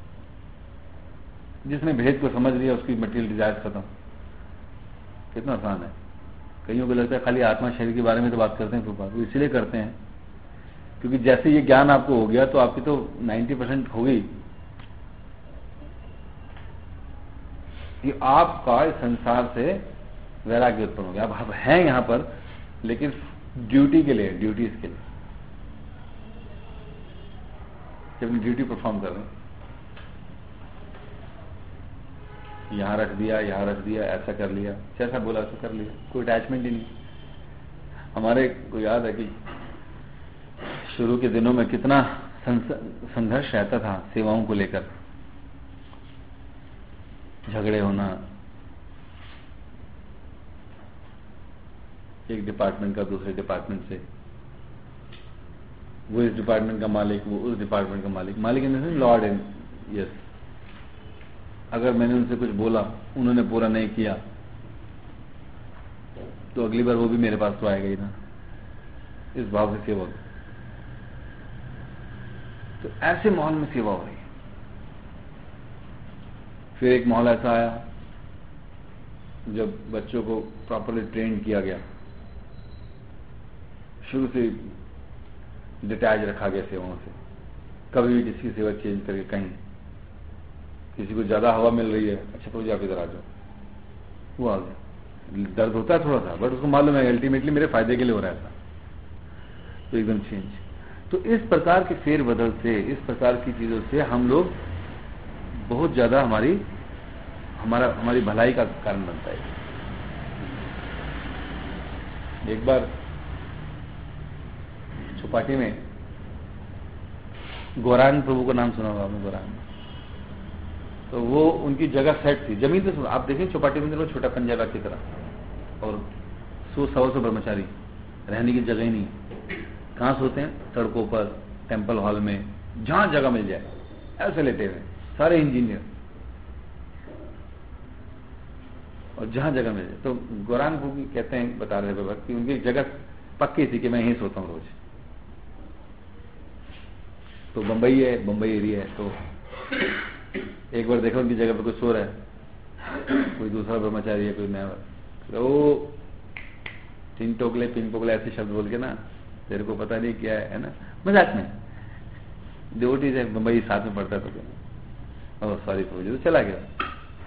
जिसने भेद को समझ लिया उसकी मटेरियल डिजायर खत्म। कितना आसान है। कईयों को लगता है खाली आत्मा शरीर के बारे में तो बात करते हैं प्रभुपाद, इसलिए करते हैं क्योंकि जैसे ये ज्ञान आपको हो गया तो आपकी तो 90% हो गई कि आपका इस संसार से वैराग्य उत्पन्न हो गया। अब आप हैं यहां पर लेकिन ड्यूटी के लिए, ड्यूटीज के लिए, जब अपनी ड्यूटी परफॉर्म कर रहे हैं, यहां रख दिया, यहां रख दिया, ऐसा कर लिया, जैसा बोला ऐसा कर लिया, कोई अटैचमेंट ही नहीं। हमारे को याद है कि शुरू के दिनों में कितना संघर्ष रहता था सेवाओं को लेकर, झगड़े होना, एक डिपार्टमेंट का दूसरे डिपार्टमेंट से, वो इस डिपार्टमेंट का मालिक, वो उस डिपार्टमेंट का मालिक, मालिक in the lord in yes. अगर मैंने उनसे कुछ बोला, उन्होंने पूरा नहीं किया तो अगली बार वो भी मेरे पास तो आएगा ही ना, इस भाव से सेवा। तो ऐसे माहौल में सेवा हो रही है। फिर एक माहौल ऐसा आया जब बच्चों को प्रॉपरली ट्रेन किया गया, शुरू से डिटैच रखा गया सेवाओं से। कभी भी किसी की सेवा चेंज करके, कहीं किसी को ज्यादा हवा मिल रही है, अच्छा तो आप इधर आ जाओ, वो आ गया। दर्द होता है थोड़ा सा, बट उसको मालूम है अल्टीमेटली मेरे फायदे के लिए हो रहा है ऐसा, तो एकदम चेंज। तो इस प्रकार के फेर बदल से, इस प्रकार की चीजों से हम लोग बहुत ज्यादा हमारी भलाई का कारण बनता है। एक बार चौपाटी में गौरांग प्रभु का नाम सुना होगा आपने, गौरांग। तो वो उनकी जगह सेट थी जमीन पे। आप देखें चौपाटी मंदिर में छोटा पंजाबा की तरह, और 100-125 ब्रह्मचारी, रहने की जगह ही नहीं। कहां सोते हैं? सड़कों पर, टेम्पल हॉल में, जहां जगह मिल जाए ऐसे लेटे हुए सारे इंजीनियर, और जहां जगह मिल जाए। तो गौरांग प्रभु कहते हैं, बता रहे बाबा कि उनकी जगह पक्की थी कि मैं यहीं सोता हूं रोज। तो बंबई है, बंबई एरिया है। तो एक बार देखो उनकी जगह पे कोई सो रहा है, कोई दूसरा ब्रह्मचारी है, कोई नया, तो तीन टोकले पिन टोकले ऐसे शब्द बोल के ना, तेरे को पता नहीं क्या है ना, मजाक में। डिवोटीज है, बंबई साथ में पढ़ता था। और सॉरी प्रभु जी, तो चला गया।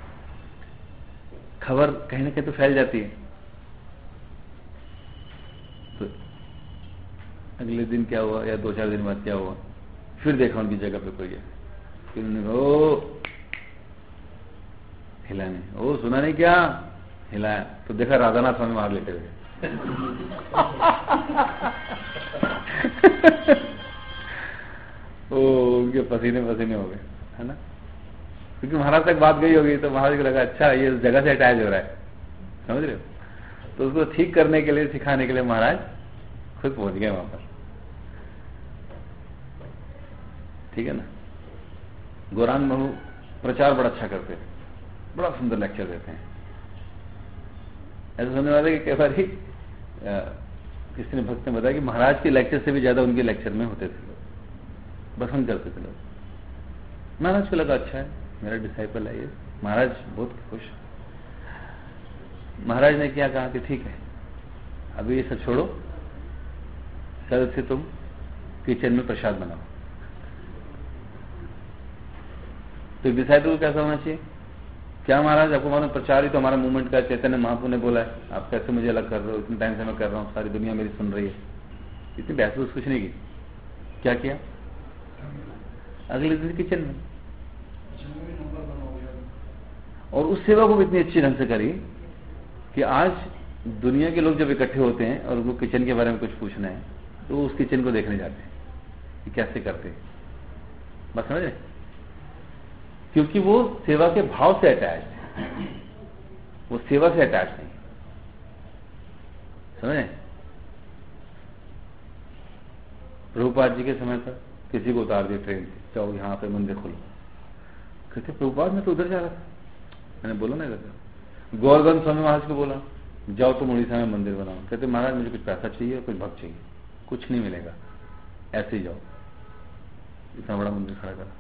खबर कहीं ना कहीं तो फैल जाती है। तो अगले दिन क्या हुआ, या 2-4 दिन बाद क्या हुआ, फिर देखा उनकी जगह पे कोई है। फिर उन्होंने ओ हिला नहीं, ओ सुना नहीं क्या, हिलाया तो देखा राधानाथ स्वामी मार लेते हुए। ओ उनके पसीने पसीने हो गए, है ना, क्योंकि महाराज तक बात गई होगी। तो महाराज को लगा अच्छा ये इस जगह से अटैच हो रहा है, समझ रहे हो। तो उसको ठीक करने के लिए, सिखाने के लिए महाराज खुद पहुंच गए वहां पर। ठीक है ना। गौरांग प्रभु प्रचार बड़ा अच्छा करते हैं, बड़ा सुंदर लेक्चर देते हैं। ऐसा सुनने वाले कि कई बार ही किसी ने भक्त ने बताया कि महाराज के लेक्चर से भी ज्यादा उनके लेक्चर में होते थे लोग, पसंद करते थे लोग। महाराज को लगा अच्छा है मेरा डिसाइपल है ये, महाराज बहुत खुश। महाराज ने क्या कहा कि ठीक है अभी ये सब छोड़ो, कल से तुम किचन में प्रसाद बनाओ। तो डिसाइपल को कैसा होना चाहिए? क्या महाराज आपको मालूम प्रचार ही तो हमारा मूवमेंट का चैतन्य महाप्रभु ने बोला है, आप कैसे मुझे अलग कर रहे हो? इतने टाइम से मैं कर रहा हूं, सारी दुनिया मेरी सुन रही है। इतनी बहस कुछ नहीं की। क्या किया? अगले दिन किचन में, और उस सेवा को भी इतनी अच्छी ढंग से करी कि आज दुनिया के लोग जब इकट्ठे होते हैं और उनको किचन के बारे में कुछ पूछना है तो उस किचन को देखने जाते हैं कि कैसे करते हैं। बस समझ रहे, क्योंकि वो सेवा के भाव से अटैच है, वो सेवा से अटैच नहीं। समझे? प्रभुपाद जी के समय पर किसी को उतार दिया ट्रेन से, जाओ यहां पे मंदिर खोलो, कहते प्रभुपाद मैं तो उधर जा रहा था। मैंने बोला ना कहते गोवर्धन स्वामी महाराज को बोला जाओ तुम उड़ीसा में मंदिर बनाओ। कहते महाराज मुझे कुछ पैसा चाहिए और कुछ भक्त चाहिए, कुछ नहीं मिलेगा, ऐसे ही जाओ। इतना बड़ा मंदिर खड़ा करा।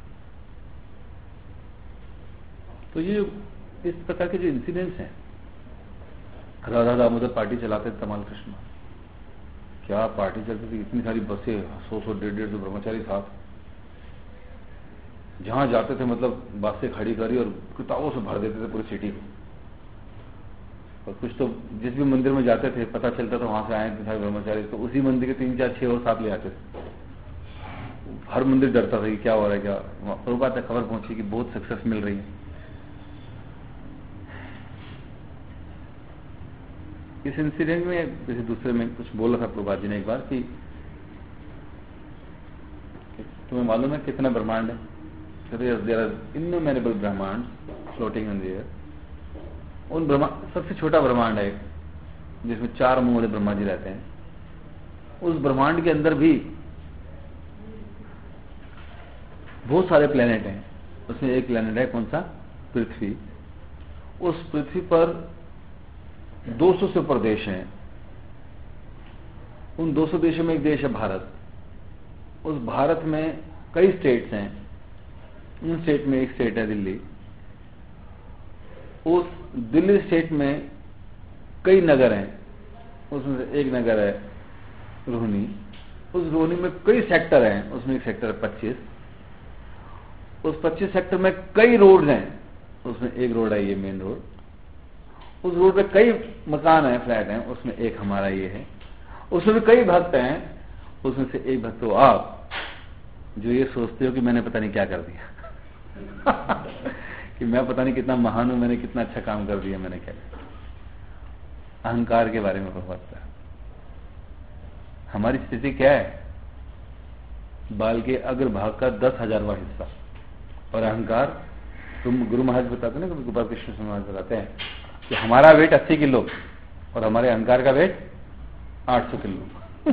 तो ये इस प्रकार के जो इंसिडेंट्स हैं, राधा दामोदर पार्टी चलाते थे तमाल कृष्ण, क्या पार्टी चलती थी, इतनी सारी बसें, 100 150 ब्रह्मचारी साथ, जहां जाते थे मतलब बसें खड़ी करी और किताबों से भर देते थे पूरी सिटी को। और कुछ तो जिस भी मंदिर में जाते थे पता चलता था वहां से आए थे सारे ब्रह्मचारी, तो उसी मंदिर के 3 4 6 और साथ ले आते थे। हर मंदिर डरता था कि क्या हो रहा है, क्या प्रभुपाद तक खबर पहुंची कि बहुत सक्सेस मिल रही है। इस इंसिडेंट में जैसे दूसरे में कुछ बोला था प्रभुपाद जी ने एक बार कि तुम्हें मालूम है कितना ब्रह्मांड है? देयर आर इनन्यूमरेबल ब्रह्मांड फ्लोटिंग इन द एयर। उन ब्रह्मांड सबसे छोटा ब्रह्मांड है जिसमें 4 मुंह वाले ब्रह्मा जी रहते हैं। उस ब्रह्मांड के अंदर भी बहुत सारे प्लेनेट हैं। उसमें एक प्लेनेट है कौन सा? पृथ्वी। उस पृथ्वी पर 200 से ऊपर देश हैं। उन 200 देशों में एक देश है भारत। उस भारत में कई स्टेट्स हैं। उन स्टेट में एक स्टेट है दिल्ली। उस दिल्ली स्टेट में कई नगर हैं। उसमें से एक नगर है रोहिणी। उस रोहिणी में कई सेक्टर हैं। उसमें एक सेक्टर है 25। उस 25 सेक्टर में कई रोड हैं। उसमें एक रोड है ये मेन रोड। उस रोड पे कई मकान हैं, फ्लैट हैं। उसमें एक हमारा ये है। उसमें भी कई भक्त हैं। उसमें से एक भक्त हो आप जो ये सोचते हो कि मैंने पता नहीं क्या कर दिया कि मैं पता नहीं कितना महान हूं, मैंने कितना अच्छा काम कर दिया, मैंने क्या। अहंकार के बारे में बताता है। हमारी स्थिति क्या है? बाल के अग्र भाग का 10,000वां हिस्सा। और अहंकार, तुम गुरु महाराज बताते ना, कभी गोपाल कृष्ण महाराज बताते हैं कि हमारा वेट 80 किलो और हमारे अहंकार का वेट 800 किलो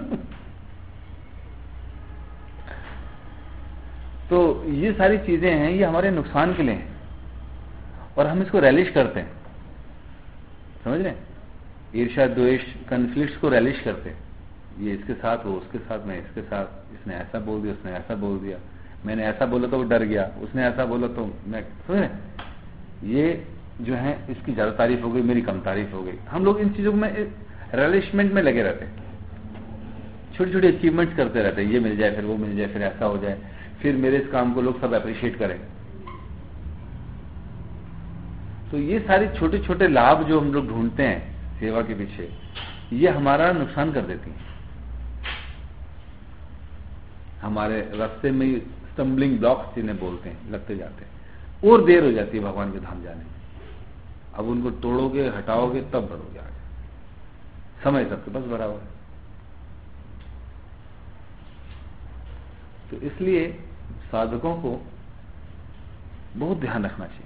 तो ये सारी चीजें हैं, ये हमारे नुकसान के लिए हैं और हम इसको रैलिश करते हैं। समझ रहे हैं? ईर्ष्या द्वेष कन्फ्लिक्ट्स को रैलिश करते हैं। ये इसके साथ, वो उसके साथ, मैं इसके साथ, इसने ऐसा बोल दिया, उसने ऐसा बोल दिया, मैंने ऐसा बोला तो वो डर गया, उसने ऐसा बोला तो मैं। समझ रहे? ये जो है इसकी ज्यादा तारीफ हो गई, मेरी कम तारीफ हो गई। हम लोग इन चीजों में रिलेशमेंट में लगे रहते हैं। छोटी छोटी अचीवमेंट्स करते रहते हैं, ये मिल जाए, फिर वो मिल जाए, फिर ऐसा हो जाए, फिर मेरे इस काम को लोग सब अप्रिशिएट करें। तो ये सारे छोटे छोटे लाभ जो हम लोग ढूंढते हैं सेवा के पीछे, ये हमारा नुकसान कर देती है। हमारे रास्ते में स्टम्बलिंग ब्लॉक्स जिन्हें बोलते हैं, लगते जाते हैं और देर हो जाती है भगवान के धाम जाने में। अब उनको तोड़ोगे, हटाओगे, तब बढ़ोगे आगे। समय सबके बस बराबर है। तो इसलिए साधकों को बहुत ध्यान रखना चाहिए।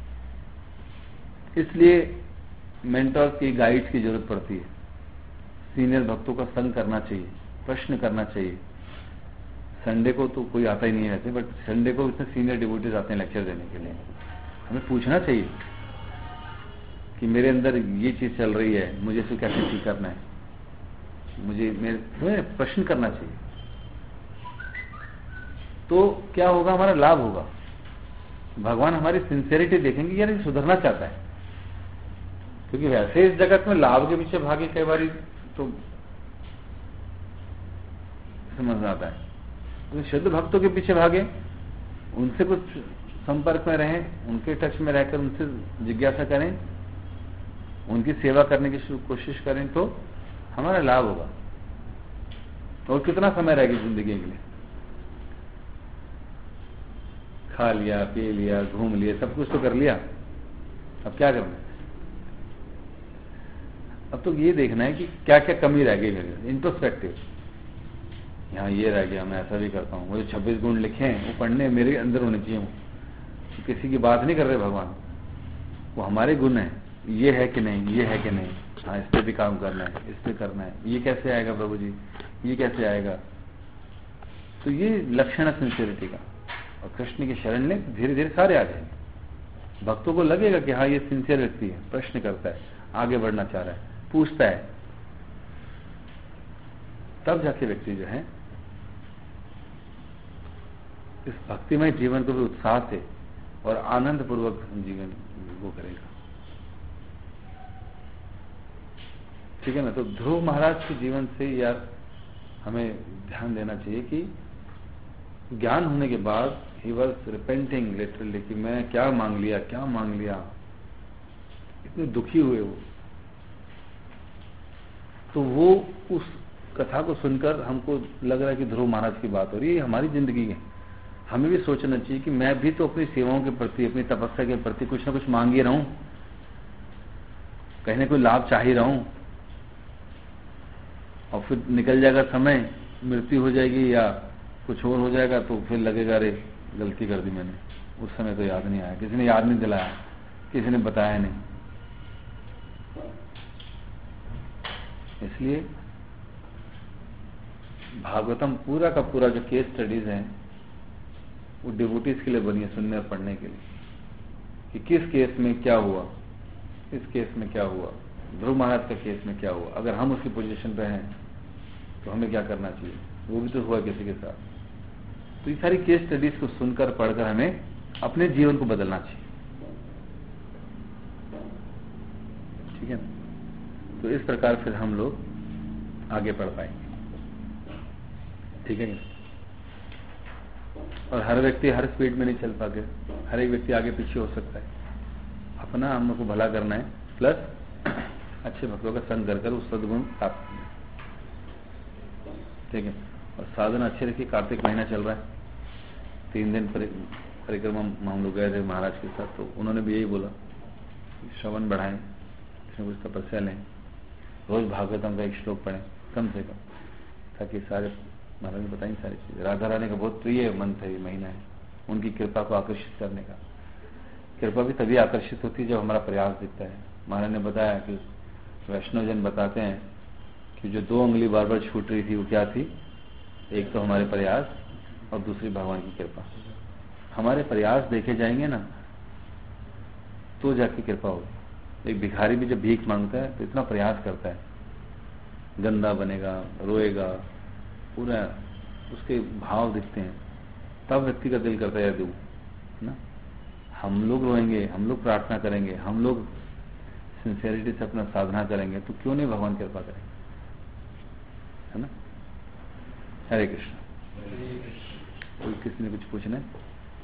इसलिए मेंटर्स की, गाइड्स की जरूरत पड़ती है। सीनियर भक्तों का संग करना चाहिए, प्रश्न करना चाहिए। संडे को तो कोई आता ही नहीं है वैसे, बट संडे को इतने सीनियर डिवोटीज आते हैं लेक्चर देने के लिए। हमें पूछना चाहिए कि मेरे अंदर ये चीज चल रही है, मुझे इसे कैसे ठीक करना है, मुझे प्रश्न करना चाहिए। तो क्या होगा? हमारा लाभ होगा। भगवान हमारी सिंसियरिटी देखेंगे, यार ये सुधरना चाहता है। क्योंकि वैसे इस जगत में लाभ के पीछे भागे कई बार तो समझ आता है। तो शुद्ध भक्तों के पीछे भागे, उनसे कुछ संपर्क में रहें, उनके टच में रहकर उनसे जिज्ञासा करें, उनकी सेवा करने की कोशिश करें, तो हमारा लाभ होगा। और कितना समय रहेगी जिंदगी के लिए? खा लिया, पी लिया, घूम लिया, सब कुछ तो कर लिया, अब क्या करना है? अब तो ये देखना है कि क्या क्या कमी रह गई मेरे। इंट्रोस्पेक्टिव, यहाँ ये रह गया, मैं ऐसा भी करता हूँ। वो जो 26 गुण लिखे हैं वो पढ़ने मेरे अंदर होने चाहिए। तो किसी की बात नहीं कर रहे भगवान, वो हमारे गुण है। ये है कि नहीं, ये है कि नहीं, हाँ इस पे भी काम करना है, इस पे करना है। ये कैसे आएगा प्रभु जी, ये कैसे आएगा? तो ये लक्षण है सिंसियरिटी का। और कृष्ण की शरण ले, धीरे धीरे सारे आ जाएंगे। भक्तों को लगेगा कि हाँ ये सिंसियर व्यक्ति है, प्रश्न करता है, आगे बढ़ना चाह रहा है, पूछता है, तब जाके व्यक्ति जो है इस भक्तिमय जीवन को भी उत्साह से और आनंद पूर्वक जीवन वो करेगा। ठीक है ना। तो ध्रुव महाराज के जीवन से यार हमें ध्यान देना चाहिए कि ज्ञान होने के बाद ही वॉज रिपेंटिंग लिटरली कि मैं क्या मांग लिया, क्या मांग लिया, इतने दुखी हुए वो। तो वो उस कथा को सुनकर हमको लग रहा है कि ध्रुव महाराज की बात हो रही है, हमारी जिंदगी है। हमें भी सोचना चाहिए कि मैं भी तो अपनी सेवाओं के प्रति, अपनी तपस्या के प्रति कुछ ना कुछ मांग ही रहा हूं, कहीं ना कोई लाभ चाह ही रहा हूं, और फिर निकल जाएगा समय, मृत्यु हो जाएगी या कुछ और हो जाएगा, तो फिर लगेगा अरे गलती कर दी मैंने, उस समय तो याद नहीं आया, किसी ने याद नहीं दिलाया, किसी ने बताया नहीं। इसलिए भागवतम पूरा का पूरा जो केस स्टडीज हैं वो डिवोटीज के लिए बनी है, सुनने और पढ़ने के लिए, कि किस केस में क्या हुआ, इस केस में क्या हुआ, ध्रुव महाराज के केस में क्या हुआ, अगर हम उसकी पोजीशन पे हैं तो हमें क्या करना चाहिए, वो भी तो हुआ किसी के साथ। तो ये सारी केस स्टडीज को सुनकर पढ़कर हमें अपने जीवन को बदलना चाहिए। ठीक है ना। तो इस प्रकार फिर हम लोग आगे बढ़ पाएंगे। ठीक है। और हर व्यक्ति हर स्पीड में नहीं चल पाते, हर एक व्यक्ति आगे पीछे हो सकता है। अपना हम लोग को भला करना है, प्लस अच्छे भक्तों का संग कर उस सद्गुण प्राप्त करना। ठीक है। और साधना अच्छी रखी। कार्तिक महीना चल रहा है, 3 दिन परिक्रमा हम लोग गए थे महाराज के साथ, तो उन्होंने भी यही बोला श्रवण बढ़ाएं, कुछ तपस्या लें, रोज भागवतम का एक श्लोक पढ़ें कम से कम, ताकि सारे महाराज ने बताई सारी चीजें। राधा रानी का बहुत प्रिय मंथ है ये महीना है, उनकी कृपा को आकर्षित करने का। कृपा भी तभी आकर्षित होती है जब हमारा प्रयास दिखता है। महाराज ने बताया कि वैष्णव जन बताते हैं कि जो 2 उंगली बार बार छूट रही थी वो क्या थी, एक तो हमारे प्रयास और दूसरी भगवान की कृपा। हमारे प्रयास देखे जाएंगे ना तो जाके कृपा होगी। एक भिखारी भी जब भीख मांगता है तो इतना प्रयास करता है, गंदा बनेगा, रोएगा, पूरा उसके भाव दिखते हैं, तब व्यक्ति का दिल करता है दूं ना। हम लोग रोएंगे, हम लोग प्रार्थना करेंगे, हम लोग सिंसियरिटी से अपना साधना करेंगे, तो क्यों नहीं भगवान कृपा करेंगे, है ना। हरे कृष्ण। कोई किसी ने कुछ पूछना है?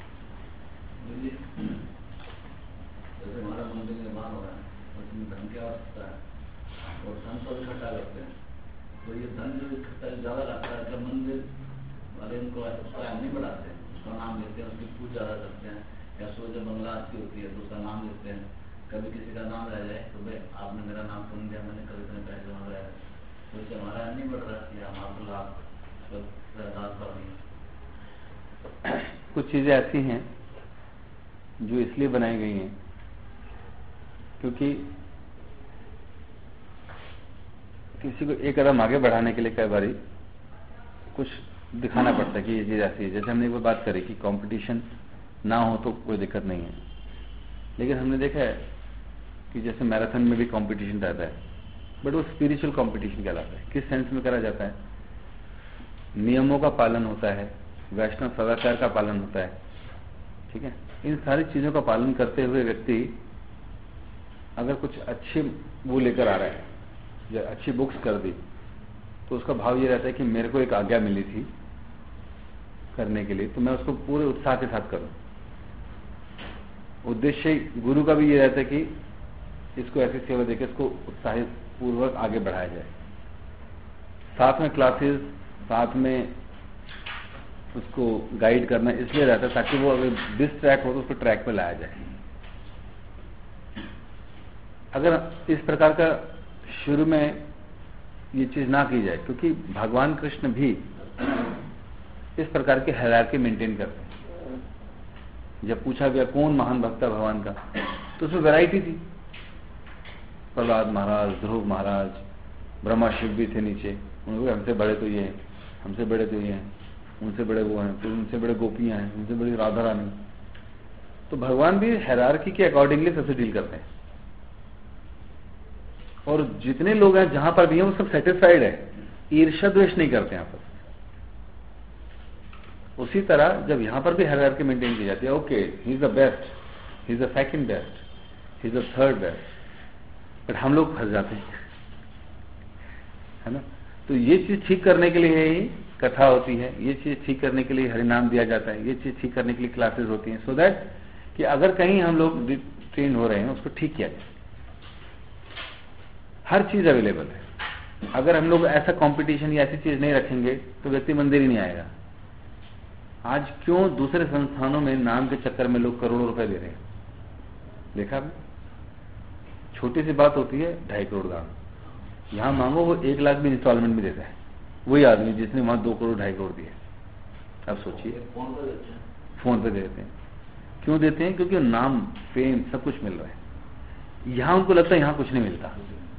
जैसे हमारा मंदिर निर्माण हो रहा है, उसमें धन की आवश्यकता है और धन सब इकट्ठा करते हैं, तो ये धन जो इकट्ठा ज्यादा लगता है, जब मंदिर वाले उनको उसका नहीं बढ़ाते, उसका नाम लेते हैं, उसकी पूजा ज्यादा करते हैं, या सूर्य बंगला की होती है तो उसका नाम लेते हैं। कभी किसी का नाम रह जाए तो भाई आपने मेरा नाम सुन दिया, मैंने कभी इतने पैसे मांग रहा है, तो उससे हमारा नहीं बढ़ रहा है, हमारा लाभ कुछ चीजें ऐसी हैं जो इसलिए बनाई गई हैं क्योंकि किसी को एक कदम आगे बढ़ाने के लिए कई बार कुछ दिखाना पड़ता है कि ये चीज ऐसी है। जैसे हमने एक बार बात करी कि कंपटीशन ना हो तो कोई दिक्कत नहीं है, लेकिन हमने देखा है कि जैसे मैराथन में भी कंपटीशन रहता है, बट वो स्पिरिचुअल कंपटीशन कहलाता है। किस सेंस में करा जाता है? नियमों का पालन होता है, वैष्णव सदाचार का पालन होता है। ठीक है। इन सारी चीजों का पालन करते हुए व्यक्ति अगर कुछ अच्छे वो लेकर आ रहा है या अच्छी बुक्स कर दी, तो उसका भाव ये रहता है कि मेरे को एक आज्ञा मिली थी करने के लिए, तो मैं उसको पूरे उत्साह के साथ करूं। उद्देश्य गुरु का भी ये रहता है कि इसको ऐसी सेवा देकर इसको उत्साहित पूर्वक आगे बढ़ाया जाए। साथ में क्लासेस, साथ में उसको गाइड करना इसलिए रहता है ताकि वो अगर डिस्ट्रैक्ट हो तो उसको ट्रैक पे लाया जाए। अगर इस प्रकार का शुरू में ये चीज ना की जाए, क्योंकि भगवान कृष्ण भी इस प्रकार की हायरार्की मेंटेन करते हैं। जब पूछा गया कौन महान भक्त है भगवान का, तो उसमें वैरायटी थी। प्रहलाद महाराज, ध्रुव महाराज, ब्रह्मा शिव भी थे नीचे, उन्होंने हमसे बड़े तो ये हैं, हमसे बड़े तो ये हैं। उनसे बड़े वो हैं, फिर उनसे बड़े गोपियां हैं, उनसे बड़ी राधा रानी। तो भगवान भी हायरार्की के अकॉर्डिंगली सबसे डील करते हैं, और जितने लोग हैं जहां पर भी हैं वो सब सेटिस्फाइड है, ईर्ष्या द्वेष नहीं करते हैं आपस। उसी तरह जब यहां पर भी हायरार्की मेंटेन की जाती है, okay he is the best, he is the second best, he is the third best, but हम लोग फंस जाते हैं, है ना। तो ये चीज ठीक करने के लिए ही कथा होती है, ये चीज ठीक करने के लिए हरिनाम दिया जाता है, ये चीज ठीक करने के लिए क्लासेस होती हैं, सो दैट कि अगर कहीं हम लोग ट्रेन हो रहे हैं उसको ठीक किया जाए। हर चीज अवेलेबल है। अगर हम लोग ऐसा कंपटीशन या ऐसी चीज नहीं रखेंगे तो व्यक्ति मंदिर ही नहीं आएगा। आज क्यों दूसरे संस्थानों में नाम के चक्कर में लोग करोड़ों रुपए दे रहे हैं, देखा आपने? छोटी सी बात होती है 2.5 करोड़ दान, यहां मांगो वो 1 लाख भी इंस्टॉलमेंट में देता है, वही आदमी जिसने वहां 2 करोड़ 2.5 करोड़ दिए। अब सोचिए, फोन पे देते हैं। क्यों देते हैं? क्योंकि नाम, फेम, सब कुछ मिल रहा है। यहां उनको लगता है यहां कुछ नहीं मिलता,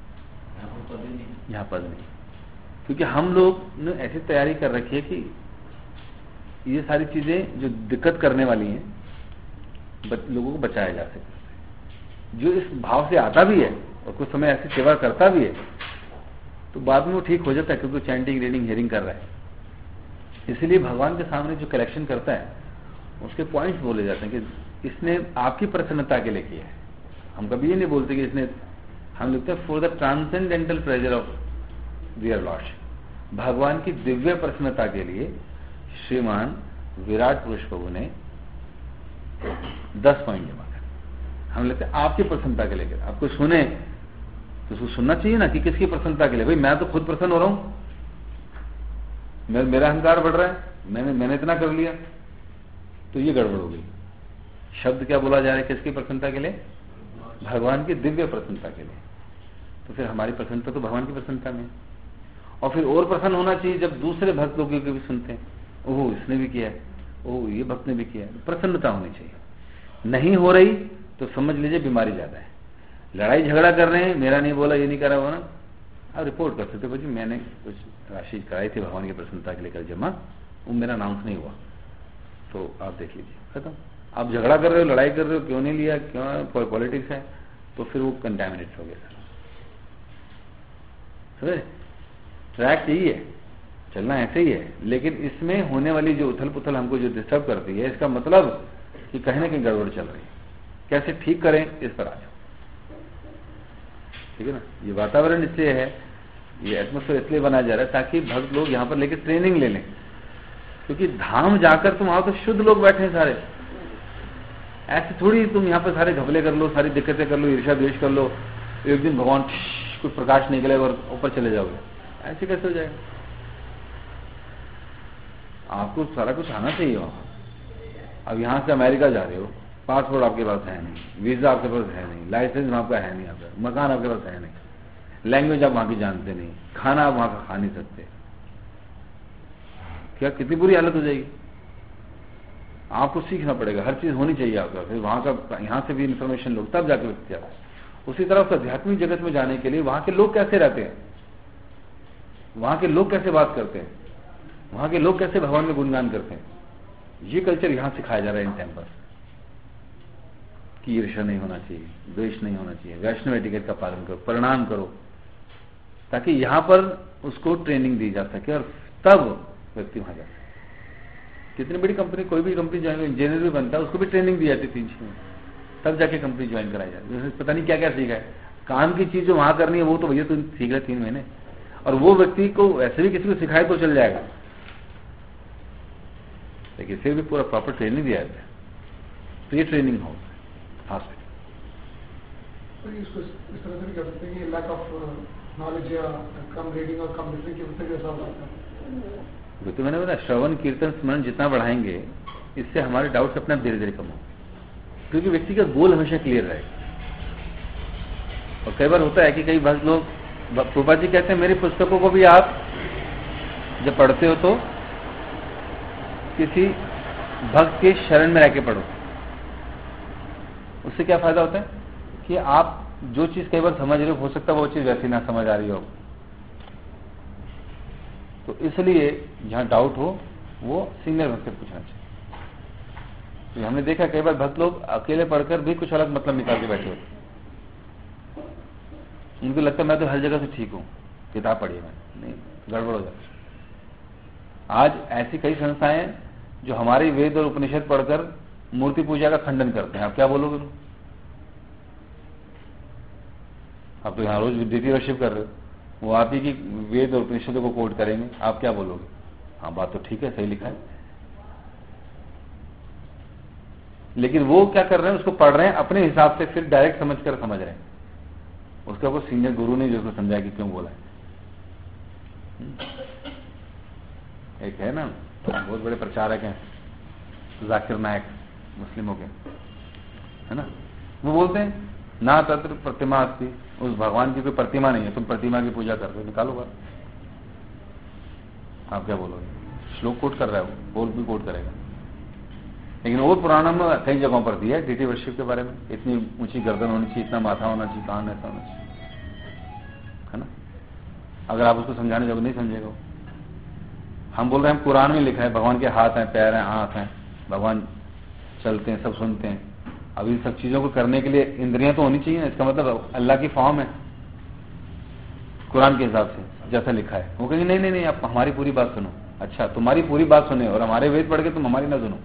यहां पद नहीं, क्योंकि हम लोग ने ऐसी तैयारी कर रखी है कि ये सारी चीजें जो दिक्कत करने वाली हैं लोगों को बचाया जा सके। जो इस भाव से आता भी है और कुछ समय ऐसी सेवा करता भी है तो बाद में वो ठीक हो जाता है, क्योंकि चैंटिंग, रीडिंग, हियरिंग कर रहा है। इसलिए भगवान के सामने जो कलेक्शन करता है उसके पॉइंट्स बोले जाते हैं कि इसने आपकी प्रसन्नता के लिए किया है। हम कभी ये नहीं बोलते कि इसने, हम लिखते हैं for the transcendental pleasure of dear lordship, भगवान की दिव्य प्रसन्नता के लिए श्रीमान विराट पुरुष प्रभु ने 10 पॉइंट जमा कर। हम लेते हैं आपकी प्रसन्नता के लिए। आपको सुने तो उसको सुनना चाहिए ना कि किसकी प्रसन्नता के लिए। भाई मैं तो खुद प्रसन्न हो रहा हूं, मेरा अहंकार बढ़ रहा है, मैंने इतना कर लिया, तो ये गड़बड़ हो गई। शब्द क्या बोला जा रहा है? किसकी प्रसन्नता के लिए? भगवान की दिव्य प्रसन्नता के लिए। तो फिर हमारी प्रसन्नता तो भगवान की प्रसन्नता में, और फिर और प्रसन्न होना चाहिए जब दूसरे भक्त लोगों के भी सुनते हैं, ओह इसने भी किया है, ओह ये भक्त ने भी किया है। प्रसन्नता होनी चाहिए। नहीं हो रही तो समझ लीजिए बीमारी ज्यादा है। लड़ाई झगड़ा कर रहे हैं, मेरा नहीं बोला, ये नहीं करा हुआ ना, आप रिपोर्ट कर सकते भाई मैंने कुछ राशि कराई थी भगवान की प्रसन्नता के लिए कल जमा, वो मेरा अनाउंस नहीं हुआ, तो आप देख लीजिए, खत्म। आप झगड़ा कर रहे हो, लड़ाई कर रहे हो, क्यों नहीं लिया, क्यों पॉलिटिक्स है, तो फिर वो कंटेमिनेट हो गया। समझे? ट्रैक यही है, चलना ऐसे ही है, लेकिन इसमें होने वाली जो उथल पुथल हमको जो डिस्टर्ब करती है, इसका मतलब कि कहीं ना कहीं गड़बड़ चल रही है। कैसे ठीक करें, इस पर आ जाओ, ठीक है ना। ये वातावरण इसलिए है, ये एटमोस्फेयर इसलिए बनाया जा रहा है ताकि भक्त लोग यहाँ पर लेकर ट्रेनिंग ले लें, क्योंकि धाम जाकर तुम वहां तो शुद्ध लोग बैठे हैं सारे। ऐसे थोड़ी तुम यहाँ पर सारे घपले कर लो, सारी दिक्कतें कर लो, ईर्ष्या द्वेष कर लो, एक दिन भगवान कुछ प्रकाश निकलेगा और ऊपर चले जाओगे, ऐसे कैसे हो जाएगा? आपको सारा कुछ आना चाहिए वहां। अब यहां से अमेरिका जा रहे हो, पासपोर्ट आपके पास है नहीं, वीजा आपके पास है नहीं, लाइसेंस आपका है नहीं, आपका मकान आपके पास है नहीं, लैंग्वेज आप वहां की जानते नहीं, खाना आप वहां का खा नहीं सकते, क्या कितनी बुरी हालत हो जाएगी। आपको सीखना पड़ेगा, हर चीज होनी चाहिए आपका, फिर वहां का यहां से भी इंफॉर्मेशन लो, तब जाकर व्यक्ति आता है। उसी तरह उस आध्यात्मिक जगत में जाने के लिए वहां के लोग कैसे रहते हैं, वहां के लोग कैसे बात करते हैं, वहां के लोग कैसे भगवान में गुणगान करते हैं, ये कल्चर यहां सिखाया जा रहा है इन टेम्पल कि ईर्ष्या नहीं होना चाहिए, द्वेष नहीं होना चाहिए, वैष्णव एटिकेट का पालन करो, प्रणाम करो, ताकि यहां पर उसको ट्रेनिंग दी जा सके और तब व्यक्ति वहां जा सके। कितनी बड़ी कंपनी, कोई भी कंपनी ज्वाइन, इंजीनियर भी बनता है, उसको भी ट्रेनिंग दी जाती है 3 महीने, तब जाके कंपनी ज्वाइन कराई जाती है। पता नहीं क्या क्या सीखा है, काम की चीज जो वहां करनी है वो तो भैया तुम सीख रहे 3 महीने, और वो व्यक्ति को ऐसे भी किसी को सिखाए तो चल जाएगा, लेकिन फिर भी पूरा प्रॉपर ट्रेनिंग दिया जाता है, प्री ट्रेनिंग हो हॉस्पिटल। इसको इस तरह से भी कर सकते हैं कि लैक ऑफ नॉलेज या कम रीडिंग और कम लिसनिंग की वजह से ऐसा होता है। तो मैंने बोला श्रवण कीर्तन स्मरण जितना बढ़ाएंगे इससे हमारे डाउट्स अपने आप धीरे धीरे कम होंगे, क्योंकि व्यक्ति का गोल हमेशा क्लियर रहेगा। और कई बार होता है कि कई भक्त लोग, प्रभुपाद जी कहते हैं मेरी पुस्तकों को भी आप जब पढ़ते हो तो किसी भक्त के शरण में रह के पढ़ो। उससे क्या फायदा होता है कि आप जो चीज कई बार समझ रहे हो सकता है वो चीज वैसी ना समझ आ रही हो, तो इसलिए जहां डाउट हो वो सीनियर भक्त से पूछना चाहिए। तो हमने देखा कई बार भक्त लोग अकेले पढ़कर भी कुछ अलग मतलब निकाल के बैठे होते, उनको लगता है मैं तो हर जगह से ठीक हूं, किताब पढ़ी है मैंने, नहीं, गड़बड़ हो जाती। आज ऐसी कई संस्थाएं हैं जो हमारी वेद और उपनिषद पढ़कर मूर्ति पूजा का खंडन करते हैं। आप क्या बोलोगे? आप तो यहां रोज विद्यार्थी वर्शिप कर रहे हो, वो आप ही की वेद और उपनिषदों को कोट करेंगे, आप क्या बोलोगे? हाँ बात तो ठीक है, सही लिखा है, लेकिन वो क्या कर रहे हैं, उसको पढ़ रहे हैं अपने हिसाब से, फिर डायरेक्ट समझकर समझ रहे हैं, उसका कोई सीनियर गुरु ने जो उसको समझाया कि क्यों बोला है। एक है ना बहुत बड़े प्रचारक हैं जाकिर नायक, मुस्लिमों के, है ना, वो बोलते हैं ना तत्र प्रतिमा अस्ति, उस भगवान की कोई प्रतिमा नहीं है, तुम प्रतिमा की पूजा करते हो, निकालो बात। आप क्या बोलोगे? श्लोक कोट कर रहा है वो, बोल भी कोट करेगा, लेकिन और पुराना में कई जगहों पर दिया है डीटी वर्शिप के बारे में, इतनी ऊंची गर्दन होनी चाहिए, इतना माथा होना चाहिए, कान ऐसा होना चाहिए, है ना। अगर आप उसको समझाने जाओगे नहीं समझेगा वो। हम बोल रहे हैं कुरान में लिखा है भगवान के हाथ हैं, पैर हैं, आंख हैं, भगवान चलते हैं, सब सुनते हैं। अब इन सब चीजों को करने के लिए इंद्रियां तो होनी चाहिए ना, इसका मतलब अल्लाह की फॉर्म है कुरान के हिसाब से जैसा लिखा है। वो कहेंगे नहीं नहीं नहीं, आप हमारी पूरी बात सुनो। अच्छा, तुम्हारी पूरी बात सुने और हमारे वेद पढ़ के तुम हमारी ना सुनो।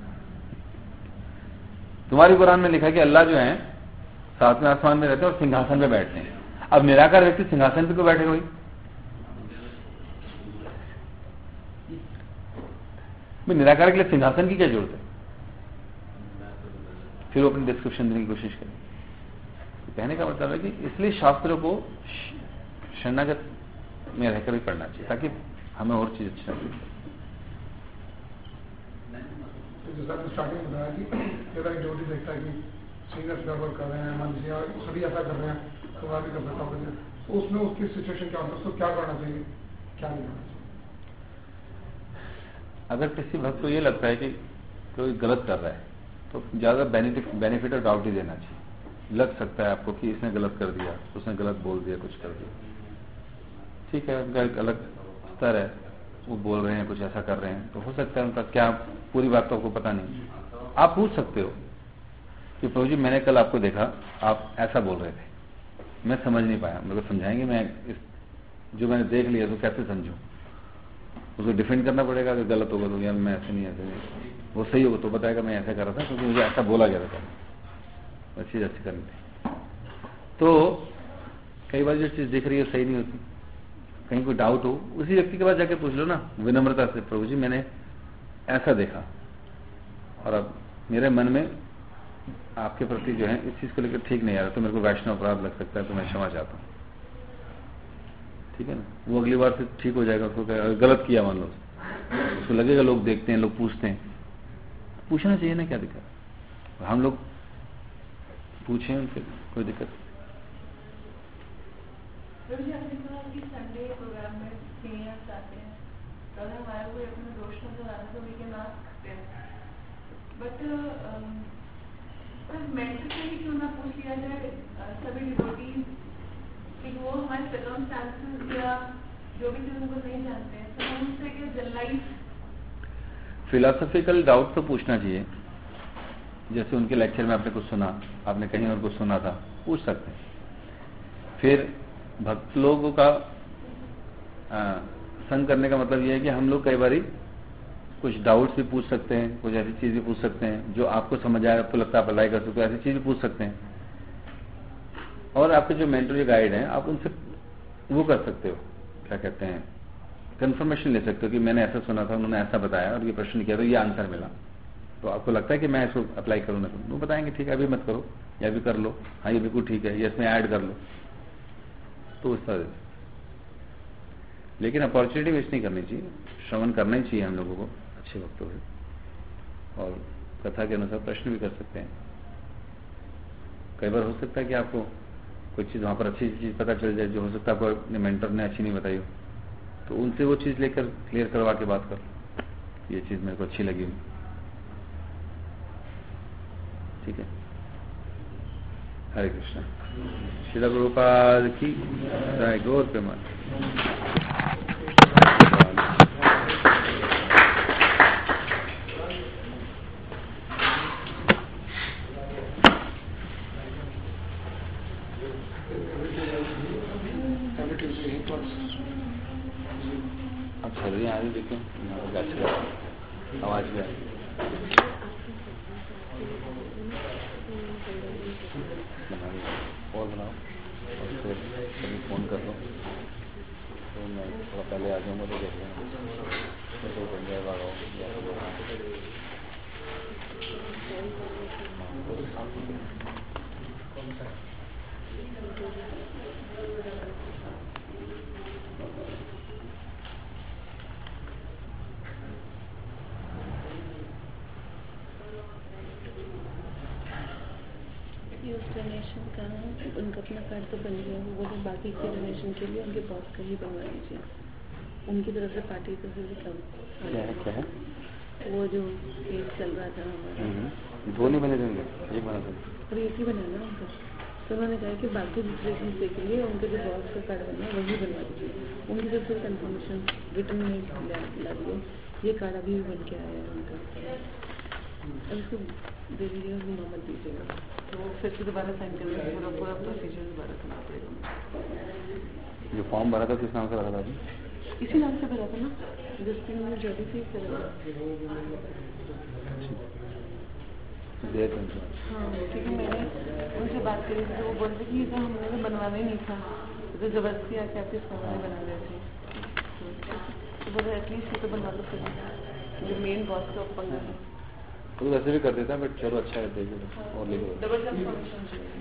तुम्हारी कुरान में लिखा है कि अल्लाह जो है सातवें आसमान में रहते हैं और सिंहासन पे बैठते हैं। अब निराकार व्यक्ति सिंहासन पे क्यों बैठेगा भाई? निराकार के लिए सिंहासन की क्या जरूरत है? फिर वो अपनी डिस्क्रिप्शन देने की कोशिश करें। कहने का मतलब है कि इसलिए शास्त्रों को शरणागत में रहकर भी पढ़ना चाहिए ताकि हमें और चीज अच्छा लगे। स्टार्टिंग में बताया कि ड्यूटी देखता है कि सीनियर्स गड़बड़ कर रहे हैं, मान लीजिए सभी ऐसा कर रहे हैं तो मैं भी कर सकता हूँ, तो उसमें उसकी सिचुएशन क्या होता है, उसको क्या करना चाहिए, क्या नहीं करना चाहिए? अगर किसी भक्त को ये लगता है कि कोई गलत कर रहा है तो ज्यादा बेनिफिट और डाउट ही देना चाहिए। लग सकता है आपको कि इसने गलत कर दिया, उसने गलत बोल दिया, कुछ कर दिया, ठीक है, उनका एक अलग स्तर है, वो बोल रहे हैं, कुछ ऐसा कर रहे हैं, तो हो सकता है उनका क्या पूरी बात तो आपको पता नहीं। आप पूछ सकते हो कि प्रभु जी मैंने कल आपको देखा, आप ऐसा बोल रहे थे, मैं समझ नहीं पाया, मेरे को समझाएंगे, मैं जो मैंने देख लिया तो कैसे समझूं? उसको डिफेंड करना पड़ेगा, अगर गलत होगा तो यार मैं ऐसे नहीं, ऐसे नहीं, वो सही होगा तो बताएगा मैं ऐसा कर रहा था क्योंकि मुझे ऐसा बोला गया था, चीज अच्छी करनी थी। तो कई बार जो चीज दिख रही है सही नहीं होती, कहीं कोई डाउट हो, उसी व्यक्ति के पास जाके पूछ लो ना विनम्रता से, प्रभु जी मैंने ऐसा देखा और अब मेरे मन में आपके प्रति जो है इस चीज को लेकर ठीक नहीं आ रहा, तो मेरे को वैष्णव अपराध लग सकता है, तो मैं क्षमा चाहता हूँ, ठीक है ना। वो अगली बार से ठीक हो जाएगा। उसको गलत किया मान लो, उसको लगेगा लोग देखते हैं, लोग पूछते हैं, पूछना चाहिए ना, क्या दिक्कत? हम लोग पूछें उनसे, कोई दिक्कत संडे प्रोग्राम में सीनियर्स आते हैं तो अगर हमारा कोई अपना दोष नजर आता है तो we can ask them, but mentally क्यों ना पूछ लिया जाए सभी डिवोटीज कि वो हमारे सर्कमस्टांसेस या जो भी चीज उनको नहीं जानते हैं, तो हम उनसे क्या जनरलाइज फिलोसॉफिकल डाउट तो पूछना चाहिए। जैसे उनके लेक्चर में आपने कुछ सुना, आपने कहीं और कुछ सुना था, पूछ सकते हैं। फिर भक्त लोगों का संग करने का मतलब यह है कि हम लोग कई बारी कुछ डाउट्स भी पूछ सकते हैं, कुछ ऐसी चीज भी पूछ सकते हैं जो आपको समझ आए, आपको लगता है आप अप्लाई कर सकते हो, ऐसी चीज भी पूछ सकते हैं। और आपके जो मेंटर या गाइड हैं, आप उनसे वो कर सकते हो, क्या कहते हैं, कंफर्मेशन ले सकते हो कि मैंने ऐसा सुना था, उन्होंने ऐसा बताया और ये प्रश्न किया तो ये आंसर मिला, तो आपको लगता है कि मैं इसको अप्लाई करूँ ना करूँ, वो बताएंगे ठीक है अभी मत करो या भी कर लो, हाँ ये बिल्कुल ठीक है, ये इसमें ऐड कर लो, तो उस तरह से। लेकिन अपॉर्चुनिटी वेस्ट नहीं करनी चाहिए, श्रवण करना ही चाहिए हम लोगों को अच्छे वक्तों से, और कथा के अनुसार प्रश्न भी कर सकते हैं। कई बार हो सकता है कि आपको कोई चीज वहां पर अच्छी चीज पता चल जाए जो हो सकता है आपको अपने मेंटर ने अच्छी नहीं बताई हो, तो उनसे वो चीज लेकर क्लियर करवा के बात कर, ये चीज मेरे को अच्छी लगी, ठीक है। हरे कृष्णा। श्रील प्रभुपाद की जय। गौर प्रेमा। अब चल रही है आगे देखो, आवाज भी आ रही और बनाओ और फिर कभी फ़ोन कर दो तो मैं थोड़ा पहले आ जाऊँगा तो देख लेंगे तो बन जाएगा उस डोनेशन का उनका अपना कार्ड तो बन गया, वो बोले बाकी के डोनेशन के लिए उनके बॉस का ही बनवा दीजिए, उनकी तरफ से पार्टी तो फिर भी कम। क्या है वो जो केस चल रहा था हमारा, दो नहीं बने देंगे, एक बना देंगे और एक ही बनाना उनका। तो उन्होंने कहा कि बाकी दूसरे हिस्से के लिए उनके जो बॉस का कार्ड बनना है वही बनवा दीजिए, उनकी तरफ से कंफर्मेशन रिटर्न में ला दिए, ये कार्ड अभी भी बन के आया है उनका, अब इसको दे दीजिएगा, मत दीजिएगा, तो वो फिर से दोबारा साइन करके पूरा प्रोसीजर दोबारा करना पड़ेगा। जो फॉर्म भरा था किस नाम से भरा था? इसी नाम से भरा था ना, जिस दिन में जॉली से करा। हाँ, क्योंकि मैंने उनसे बात करी थी, वो बोल रहे कि तो हमने तो बनवाना ही नहीं था, तो जबरदस्ती आके आपके सामने बना रहे थे, तो बोले एटलीस्ट ये तो बनवा लो फिर, जो मेन बॉस का पंगा है तो वैसे भी कर देता है, बट चलो अच्छा है, देखिए और लिखो डबल कंफर्मेशन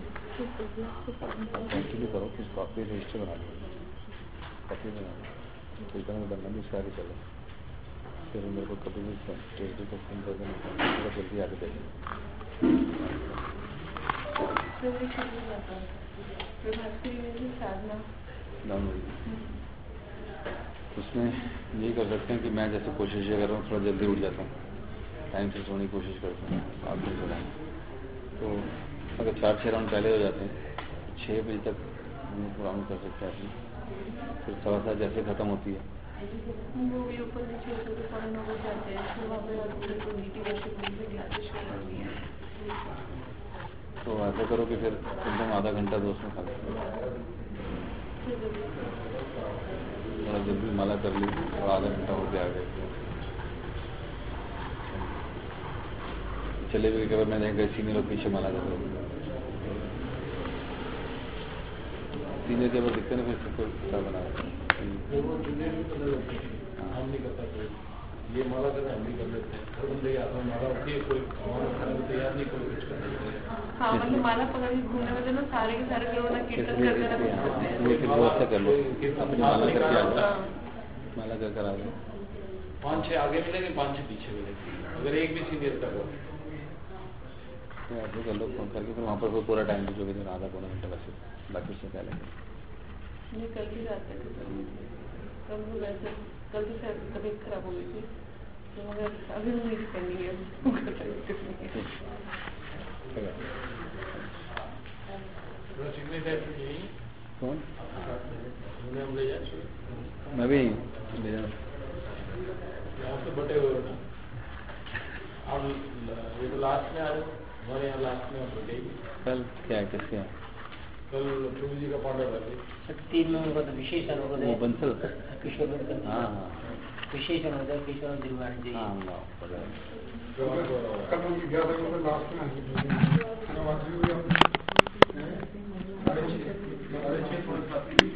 कंटिन्यू करो, कुछ कॉपी रजिस्टर बना लो, कॉपी बना लो, फिल्टर में बनना भी उसका आगे चलो, फिर मेरे को कभी भी टेस्ट को फोन कर देना, जल्दी आगे देखें। उसमें यही कर सकते हैं कि मैं जैसे कोशिश कर रहा हूँ, थोड़ा जल्दी उठ जाता हूँ, टाइम से सोने की कोशिश करता हूँ, आप भी सोना, तो अगर 4-6 राउंड पहले हो जाते हैं, 6 बजे तक हम लोग राउंड कर सकते हैं अपनी, फिर 7:15 जैसे ख़त्म होती है वो भी ऊपर नीचे फौरन हो जाते हैं, फिर वहाँ पे नीति तो ऐसा करो कि फिर एकदम आधा घंटा दोस्त में खा लो, थोड़ा जल्दी माला कर ली और आधा घंटा हो गया आ गए, चले भी कभी मैं नहीं गए, सीनियर लोग पीछे माला कर रहे, सीनियर जब दिखते ना फिर सबको क्या बना हम नहीं कर पाते, ये माला कर हम नहीं कर लेते, हर बंदे आता है माला होती है, कोई हमारा खाने को तैयार नहीं, कोई कुछ कर लेते। हाँ, मतलब माला पकड़ के घूमने में ना सारे के सारे लोग ना कीर्तन करते लेकिन वो ऐसा कर लो, अपनी माला करके आ जाओ, माला कर कर आ जाओ, 5-6 आगे मिलेंगे, 5-6 पीछे मिलेंगे, अगर एक भी सीनियर कर रहा तो ऐसे कर लो फोन करके, फिर वहाँ पर पूरा टाइम जो भी आधा पौना घंटा वैसे, बाकी उससे पहले ये कल ही जाते थे, कल तो वैसे कल तो शायद तबीयत खराब हो गई थी, तो मगर अभी मेरी करनी है कौन? हम ले जाए, मैं भी ले जाऊँ, यहाँ से बटे हुए ना, अब ये तो लास्ट में आ रहे, हमारे यहाँ लास्ट में बटेगी। कल क्या है, किसके यहाँ? कल प्रभु जी का पांडव है, 3 नंबर विशेषण वो बंसल, किशोर हाँ हाँ विशेषण हो जाए, किशोर दिलवान जी, हाँ कल उनकी 11 नंबर लास्ट में